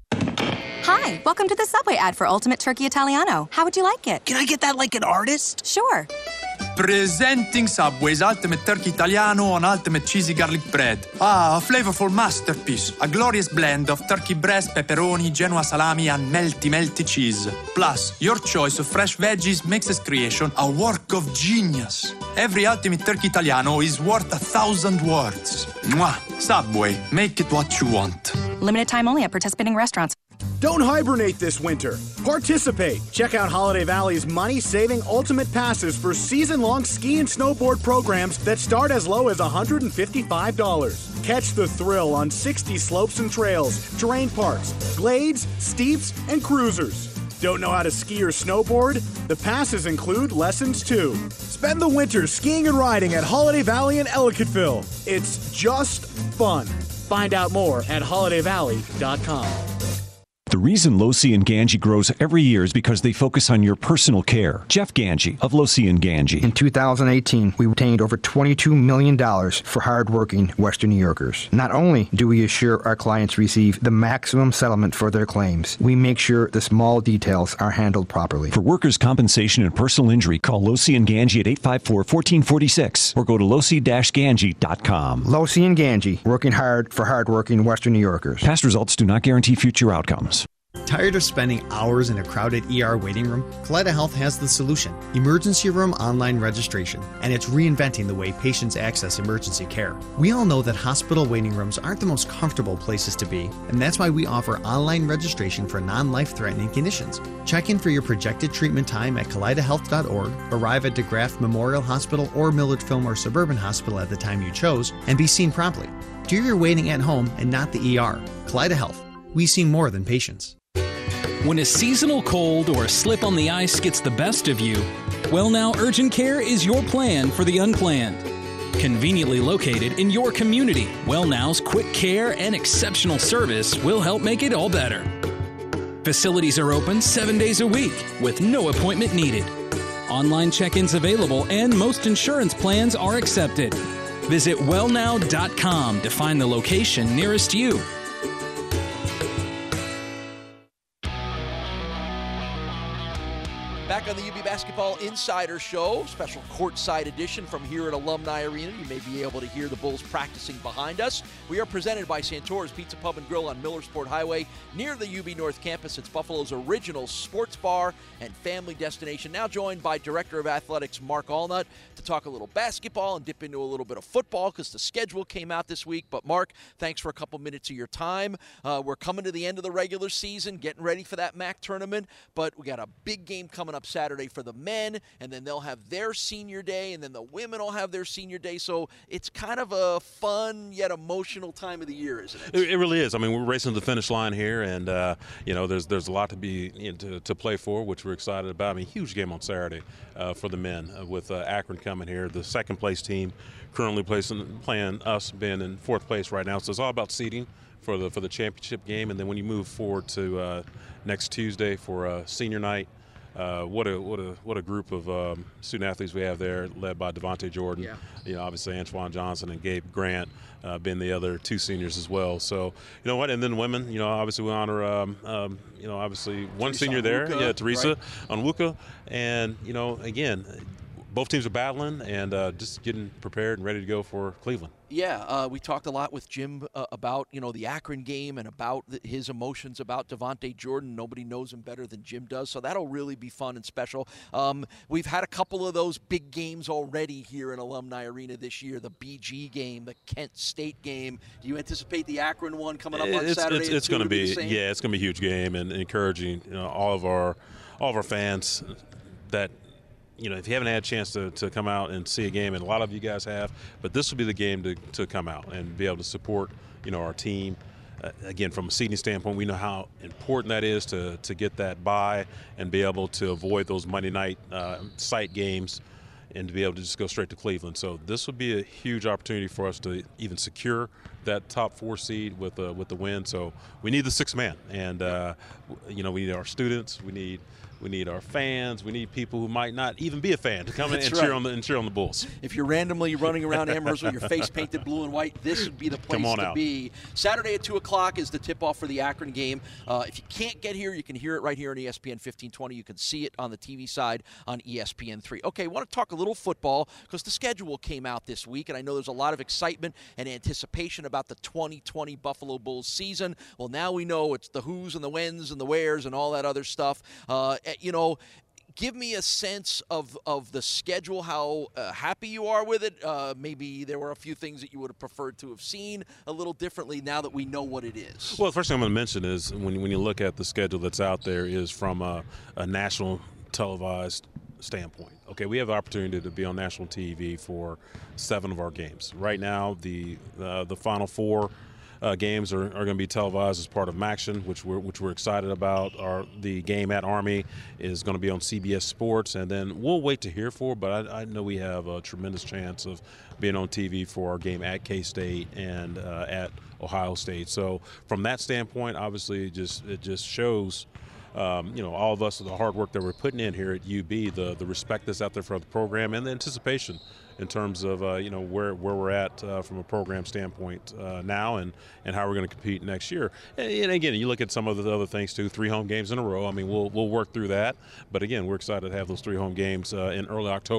Hi, welcome to the Subway ad for Ultimate Turkey Italiano. How would you like it? Can I get that like an artist? Sure. Presenting Subway's Ultimate Turkey Italiano on Ultimate Cheesy Garlic Bread. Ah, a flavorful masterpiece. A glorious blend of turkey breast, pepperoni, Genoa salami, and melty, melty cheese. Plus, your choice of fresh veggies makes this creation a work of genius. Every Ultimate Turkey Italiano is worth a thousand words. Mwah! Subway, make it what you want. Limited time only at participating restaurants. Don't hibernate this winter. Participate. Check out Holiday Valley's money-saving ultimate passes for season-long ski and snowboard programs that start as low as one hundred fifty-five dollars. Catch the thrill on sixty slopes and trails, terrain parks, glades, steeps, and cruisers. Don't know how to ski or snowboard? The passes include lessons too. Spend the winter skiing and riding at Holiday Valley in Ellicottville. It's just fun. Find out more at holiday valley dot com. The reason Losi and Ganji grows every year is because they focus on your personal care. Jeff Ganji of Losi and Ganji. In two thousand eighteen, we obtained over twenty-two million dollars for hardworking Western New Yorkers. Not only do we assure our clients receive the maximum settlement for their claims, we make sure the small details are handled properly. For workers' compensation and personal injury, call Losi and Ganji at eight five four, one four four six or go to losi dash ganji dot com. Losi and Ganji, working hard for hardworking Western New Yorkers. Past results do not guarantee future outcomes. Tired of spending hours in a crowded E R waiting room? Kaleida Health has the solution, emergency room online registration, and it's reinventing the way patients access emergency care. We all know that hospital waiting rooms aren't the most comfortable places to be, and that's why we offer online registration for non-life-threatening conditions. Check in for your projected treatment time at kaleida health dot org, arrive at DeGraff Memorial Hospital or Millard Fillmore Suburban Hospital at the time you chose, and be seen promptly. Do your waiting at home and not the E R. Kaleida Health. We see more than patients. When a seasonal cold or a slip on the ice gets the best of you, Well Now Urgent Care is your plan for the unplanned. Conveniently located in your community, Well Now's quick care and exceptional service will help make it all better. Facilities are open seven days a week with no appointment needed. Online check-ins available and most insurance plans are accepted. Visit well now dot com to find the location nearest you. Back on the U B Basketball Insider Show, special courtside edition from here at Alumni Arena. You may be able to hear the Bulls practicing behind us. We are presented by Santora's Pizza Pub and Grill on Millersport Highway near the U B North Campus. It's Buffalo's original sports bar and family destination. Now joined by Director of Athletics Mark Allnut to talk a little basketball and dip into a little bit of football because the schedule came out this week. But Mark, thanks for a couple minutes of your time. Uh, we're coming to the end of the regular season, getting ready for that M A C tournament, but we got a big game coming up Saturday for the men, and then they'll have their senior day, and then the women will have their senior day. So it's kind of a fun yet emotional time of the year, isn't it? It, it really is. I mean, we're racing to the finish line here, and uh, you know, there's there's a lot to be you know, to, to play for, which we're excited about. I mean, huge game on Saturday uh, for the men uh, with uh, Akron coming here, the second place team, currently placing, playing us being in fourth place right now. So it's all about seeding for the for the championship game, and then when you move forward to uh, next Tuesday for uh, senior night. Uh, what a what a what a group of um, student athletes we have there, led by Devontae Jordan. Yeah. You know, obviously Antoine Johnson and Gabe Grant, uh, being the other two seniors as well. So you know what, and then women. You know, obviously we honor um, um, you know obviously one Teresa senior there, Onwuka, yeah, Teresa right. Onwuka, and you know again, both teams are battling and uh, just getting prepared and ready to go for Cleveland. Yeah, uh, we talked a lot with Jim uh, about, you know, the Akron game and about the, his emotions about Devontae Jordan. Nobody knows him better than Jim does, so that'll really be fun and special. Um, we've had a couple of those big games already here in Alumni Arena this year, the B G game, the Kent State game. Do you anticipate the Akron one coming up on it's, Saturday? It's, it's going to be, be yeah, it's going to be a huge game and encouraging you know, all of our all of our fans that – you know, if you haven't had a chance to, to come out and see a game, and a lot of you guys have, but this will be the game to, to come out and be able to support, you know, our team. Uh, again, from a seeding standpoint, we know how important that is to, to get that bye and be able to avoid those Monday night uh, site games and to be able to just go straight to Cleveland. So this would be a huge opportunity for us to even secure that top four seed with uh, with the win. So we need the sixth man, and uh, you know, we need our students, we need we need our fans, we need people who might not even be a fan to come in and right. cheer on the and cheer on the Bulls. If you're randomly running around Amherst with your face painted blue and white, this would be the place Come on to out. be. Saturday at two o'clock is the tip-off for the Akron game. Uh, if you can't get here, you can hear it right here on E S P N fifteen twenty. You can see it on the T V side on E S P N three. Okay, I want to talk a little football because the schedule came out this week, and I know there's a lot of excitement and anticipation about the twenty twenty Buffalo Bulls season. Well, now we know it's the who's and the whens and the wheres and all that other stuff. Uh, you know, give me a sense of, of the schedule, how uh, happy you are with it. Uh, maybe there were a few things that you would have preferred to have seen a little differently now that we know what it is. Well, the first thing I'm going to mention is when, when you look at the schedule that's out there is from a, a national televised standpoint. Okay, we have the opportunity to be on national T V for seven of our games. Right now, the uh, the final four Uh, games are, are going to be televised as part of MACtion, which we're which we're excited about. Our the game at Army is going to be on C B S Sports, and then we'll wait to hear for. But I, I know we have a tremendous chance of being on T V for our game at K-State and uh, at Ohio State. So from that standpoint, obviously, it just it just shows. Um, you know, all of us, the hard work that we're putting in here at U B, the the respect that's out there for the program, and the anticipation in terms of uh, you know where where we're at uh, from a program standpoint uh, now, and and how we're going to compete next year. And, and again, you look at some of the other things too. Three home games in a row. I mean, we'll we'll work through that. But again, we're excited to have those three home games uh, in early October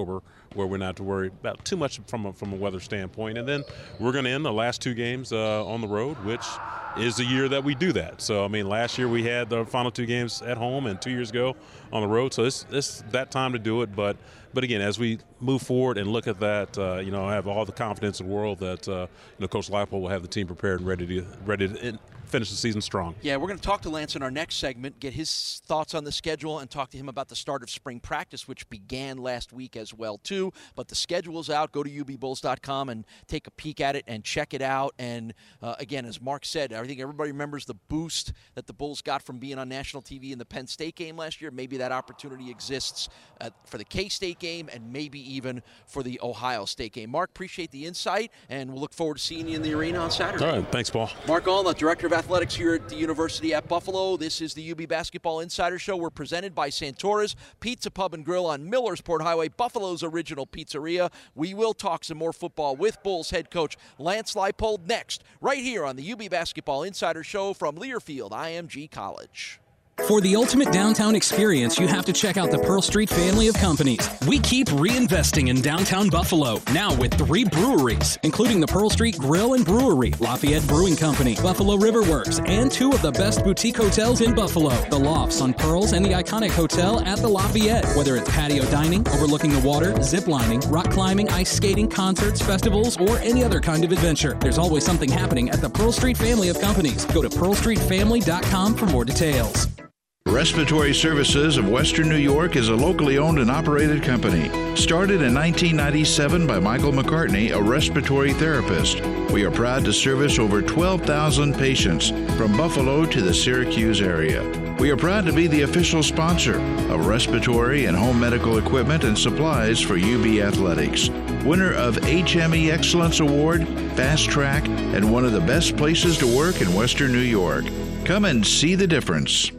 where we're not to worry about too much from a, from a weather standpoint. And then we're going to end the last two games uh, on the road, which is the year that we do that. So, I mean, last year we had the final two games at home and two years ago on the road. So it's, it's that time to do it. But, but again, as we move forward and look at that, uh, you know, I have all the confidence in the world that, uh, you know, Coach Leipold will have the team prepared and ready to, ready to finish the season strong. Yeah, we're going to talk to Lance in our next segment, get his thoughts on the schedule, and talk to him about the start of spring practice, which began last week as well, too. But the schedule's out. Go to U B Bulls dot com and take a peek at it and check it out. And, uh, again, as Mark said, I think everybody remembers the boost that the Bulls got from being on national T V in the Penn State game last year. Maybe that opportunity exists uh, for the K-State game and maybe even for the Ohio State game. Mark, appreciate the insight, and we'll look forward to seeing you in the arena on Saturday. All right, thanks, Paul. Mark Allen, Director of Athletics here at the University at Buffalo. This is the U B Basketball Insider Show. We're presented by Santora's Pizza Pub and Grill on Millersport Highway, Buffalo's original pizzeria. We will talk some more football with Bulls head coach Lance Leipold next, right here on the U B Basketball Insider Show from Learfield I M G College. For the ultimate downtown experience, you have to check out the Pearl Street family of companies. We keep reinvesting in downtown Buffalo, now with three breweries, including the Pearl Street Grill and Brewery, Lafayette Brewing Company, Buffalo River Works, and two of the best boutique hotels in Buffalo, the Lofts on Pearls and the iconic hotel at the Lafayette. Whether it's patio dining, overlooking the water, zip lining, rock climbing, ice skating, concerts, festivals, or any other kind of adventure, there's always something happening at the Pearl Street family of companies. Go to pearl street family dot com for more details. Respiratory Services of Western New York is a locally owned and operated company. Started in nineteen ninety-seven by Michael McCartney, a respiratory therapist. We are proud to service over twelve thousand patients from Buffalo to the Syracuse area. We are proud to be the official sponsor of respiratory and home medical equipment and supplies for U B Athletics. Winner of H M E Excellence Award, Fast Track, and one of the best places to work in Western New York. Come and see the difference.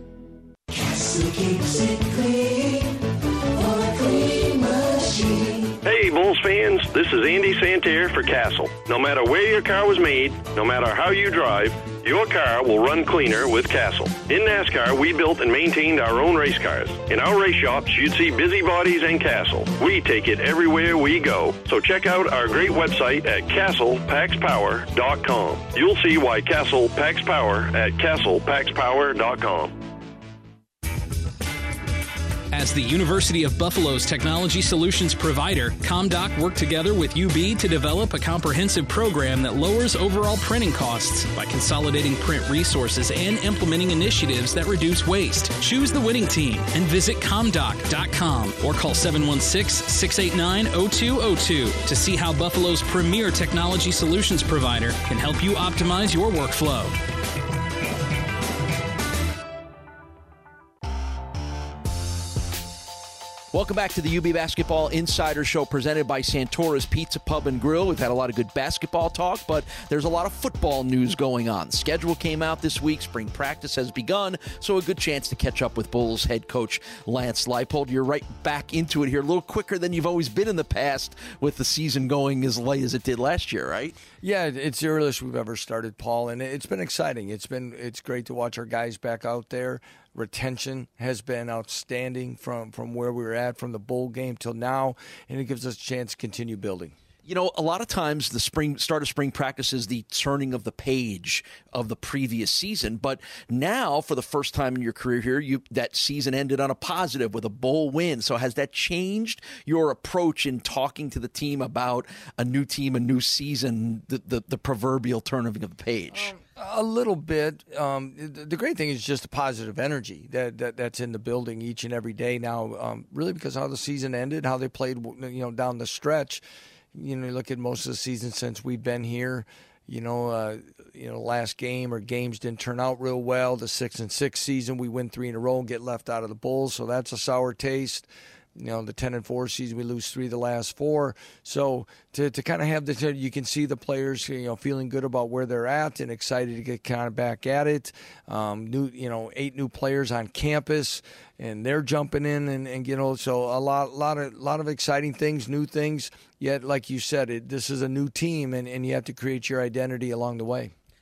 Hey, Bulls fans, this is Andy Santerre for Castle. No matter where your car was made, no matter how you drive, your car will run cleaner with Castle. In NASCAR, we built and maintained our own race cars. In our race shops, you'd see Busybodies and Castle. We take it everywhere we go. So check out our great website at castle packs power dot com. You'll see why Castle packs power at castle packs power dot com. As the University of Buffalo's technology solutions provider, ComDoc worked together with U B to develop a comprehensive program that lowers overall printing costs by consolidating print resources and implementing initiatives that reduce waste. Choose the winning team and visit comdoc dot com or call seven one six, six eight nine, zero two zero two to see how Buffalo's premier technology solutions provider can help you optimize your workflow. Welcome back to the U B Basketball Insider Show presented by Santora's Pizza Pub and Grill. We've had a lot of good basketball talk, but there's a lot of football news going on. The schedule came out this week. Spring practice has begun, so a good chance to catch up with Bulls head coach Lance Leipold. You're right back into it here, a little quicker than you've always been in the past with the season going as late as it did last year, right? Yeah, it's the earliest we've ever started, Paul, and it's been exciting. It's been it's great to watch our guys back out there. Retention has been outstanding from, from where we were at from the bowl game till now, and it gives us a chance to continue building. You know, a lot of times the spring start of spring practice is the turning of the page of the previous season. But now, for the first time in your career here, you that season ended on a positive with a bowl win. So has that changed your approach in talking to the team about a new team, a new season, the the, the proverbial turning of the page? Um. A little bit. Um, the great thing is just the positive energy that, that that's in the building each and every day now. Um, really, because how the season ended, how they played, you know, down the stretch. You know, you look at most of the season since we've been here. You know, uh, you know, last game or games didn't turn out real well. The six and six season, we win three in a row and get left out of the Bulls, so that's a sour taste. You know, the ten and four season, we lose three of the last four. So to to kind of have the, you can see the players, you know, feeling good about where they're at and excited to get kind of back at it. Um, new, you know, eight new players on campus, and they're jumping in, and, and you know, so a lot, lot of, lot of exciting things, new things. Yet, like you said, it, this is a new team, and, and you have to create your identity along the way.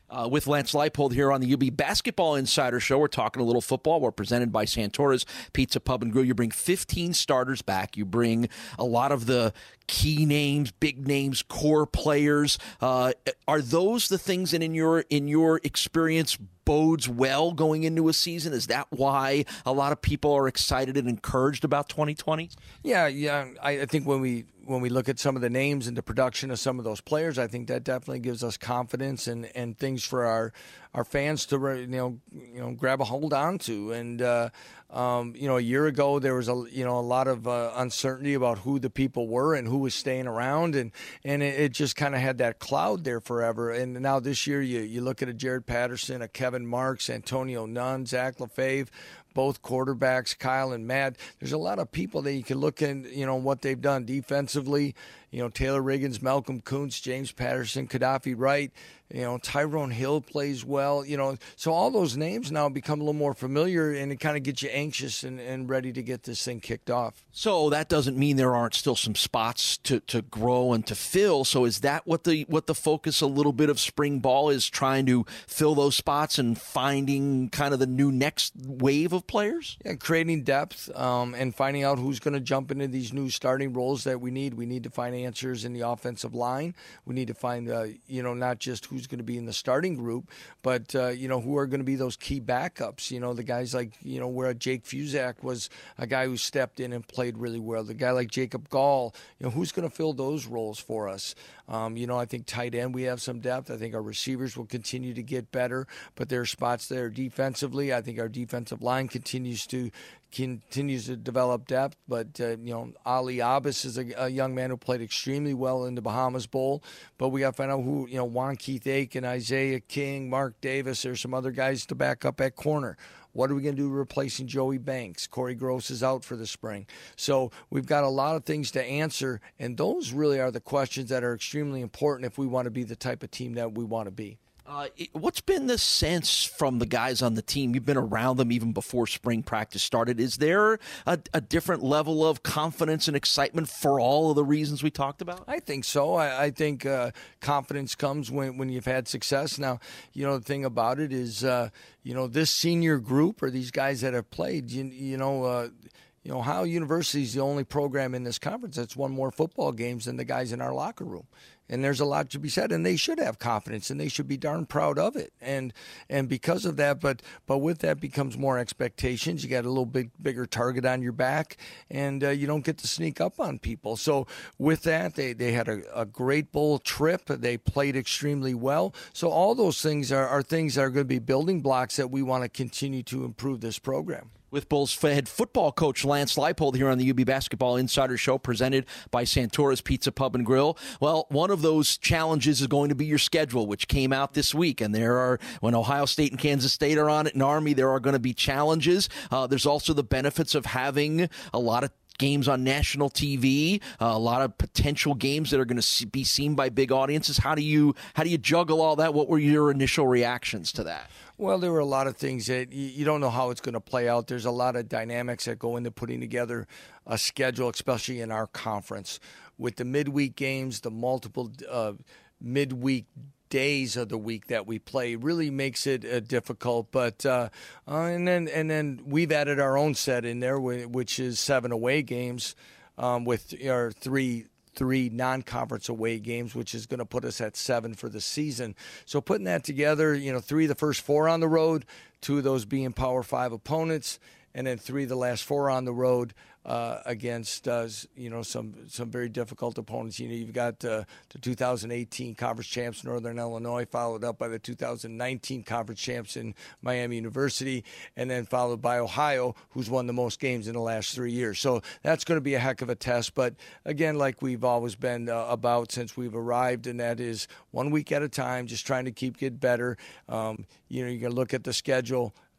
Uh, with Lance Leipold here on the U B Basketball Insider Show. We're talking a little football. We're presented by Santora's Pizza Pub and Grill. You bring fifteen starters back. You bring a lot of the key names, big names, core players. Uh, are those the things that in your in your experience bodes well going into a season? Is that why a lot of people are excited and encouraged about twenty twenty? Yeah, yeah. I, I think when we when we look at some of the names and the production of some of those players, I think that definitely gives us confidence and, and things for our our fans to you know you know grab a hold on to. And uh, um, you know, a year ago there was a you know a lot of uh, uncertainty about who the people were and who was staying around, and and it, it just kind of had that cloud there forever. And now this year you you look at a Jared Patterson, a Kevin Marks, Antonio Nunn, Zach LaFave, both quarterbacks, Kyle and Matt. There's a lot of people that you can look in, you know, what they've done defensively. You know, Taylor Riggins, Malcolm Kuntz, James Patterson, Gaddafi Wright. You know, Tyrone Hill plays well. You know, so all those names now become a little more familiar, and it kind of gets you anxious and, and ready to get this thing kicked off. So that doesn't mean there aren't still some spots to, to grow and to fill. So is that what the what the focus a little bit of spring ball is, trying to fill those spots and finding kind of the new next wave of players? Yeah, creating depth um, and finding out who's going to jump into these new starting roles that we need. We need to find answers in the offensive line. We need to find, uh, you know, not just who's going to be in the starting group, but, uh, you know, who are going to be those key backups. You know, the guys like, you know, where Jake Fuzak was a guy who stepped in and played really well. The guy like Jacob Gall, you know, who's going to fill those roles for us? Um, you know, I think tight end, we have some depth. I think our receivers will continue to get better, but there are spots there defensively. I think our defensive line continues to continues to develop depth, but uh, you know, Ali Abbas is a, a young man who played extremely well in the Bahamas Bowl, but we got to find out who, you know, Juan Keith Aiken, Isaiah King, Mark Davis. There's some other guys to back up at corner. What are we going to do replacing Joey Banks? Corey Gross is out for the spring. So we've got a lot of things to answer, and those really are the questions that are extremely important if we want to be the type of team that we want to be. Uh, what's been the sense from the guys on the team? You've been around them even before spring practice started. Is there a, a different level of confidence and excitement for all of the reasons we talked about? I think so. I, I think uh, confidence comes when, when you've had success. Now, you know, the thing about it is, uh, you know, this senior group or these guys that have played, you, you know, uh, you know, Ohio University is the only program in this conference that's won more football games than the guys in our locker room. And there's a lot to be said, and they should have confidence, and they should be darn proud of it. And and because of that, but but with that becomes more expectations. You got a little big bigger target on your back, and uh, you don't get to sneak up on people. So with that, they, they had a, a great bowl trip. They played extremely well. So all those things are, are things that are going to be building blocks that we want to continue to improve this program. With Bulls head football coach Lance Leipold here on the U B Basketball Insider Show, presented by Santora's Pizza Pub and Grill. Well, one of those challenges is going to be your schedule, which came out this week. And there are, when Ohio State and Kansas State are on it and Army, there are going to be challenges. Uh, there's also the benefits of having a lot of games on national T V, uh, a lot of potential games that are going to be seen by big audiences. How do you how do you juggle all that? What were your initial reactions to that? Well, there were a lot of things that you, you don't know how it's going to play out. There's a lot of dynamics that go into putting together a schedule, especially in our conference, with the midweek games, the multiple uh, midweek days of the week that we play really makes it uh, difficult. But uh, uh, and then and then we've added our own set in there, which is seven away games um, with our three. three non-conference away games, which is going to put us at seven for the season. So putting that together, you know, three of the first four on the road, two of those being Power Five opponents, and then three of the last four on the road uh, against, uh, you know, some some very difficult opponents. You know, you've got uh, the two thousand eighteen conference champs Northern Illinois, followed up by the two thousand nineteen conference champs in Miami University, and then followed by Ohio, who's won the most games in the last three years. So that's going to be a heck of a test. But again, like we've always been uh, about since we've arrived, and that is one week at a time, just trying to keep getting better. Um, you know, you're going to look at the schedule.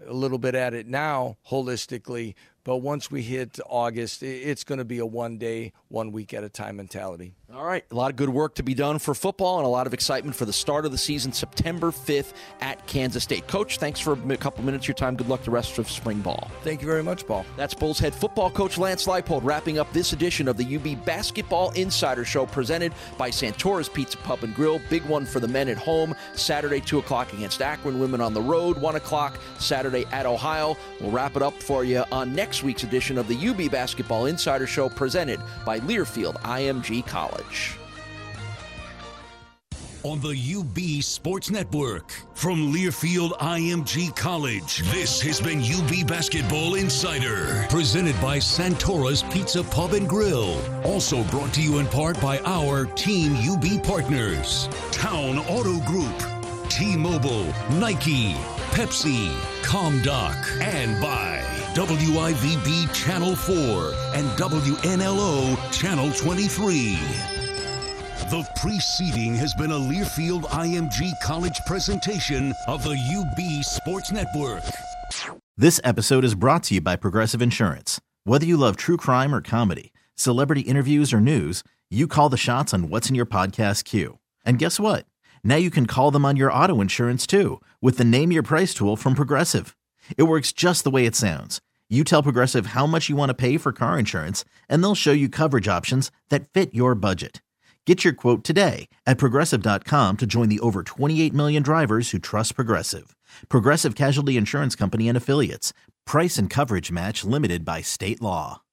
a little bit at it now holistically, but once we hit August, it's going to be a one-day, one-week at a time mentality. All right, a lot of good work to be done for football and a lot of excitement for the start of the season, September fifth at Kansas State. Coach, thanks for a couple minutes of your time. Good luck the rest of spring ball. Thank you very much, Paul. That's Bulls head football coach Lance Leipold wrapping up this edition of the U B Basketball Insider Show presented by Santora's Pizza Pub and Grill. Big one for the men at home, Saturday, two o'clock against Akron. Women on the road, one o'clock Saturday at Ohio. We'll wrap it up for you on next week's edition of the U B Basketball Insider Show presented by Learfield I M G College. On the U B Sports Network. From Learfield I M G College, this has been U B Basketball Insider, presented by Santora's Pizza Pub and Grill. Also brought to you in part by our Team U B partners, Town Auto Group, T-Mobile, Nike, Pepsi, ComDoc, and by W I V B Channel four and W N L O Channel twenty-three. The preceding has been a Learfield I M G College presentation of the U B Sports Network. This episode is brought to you by Progressive Insurance. Whether you love true crime or comedy, celebrity interviews or news, you call the shots on what's in your podcast queue. And guess what? Now you can call them on your auto insurance too with the Name Your Price tool from Progressive. It works just the way it sounds. You tell Progressive how much you want to pay for car insurance, and they'll show you coverage options that fit your budget. Get your quote today at Progressive dot com to join the over twenty-eight million drivers who trust Progressive. Progressive Casualty Insurance Company and Affiliates. Price and coverage match limited by state law.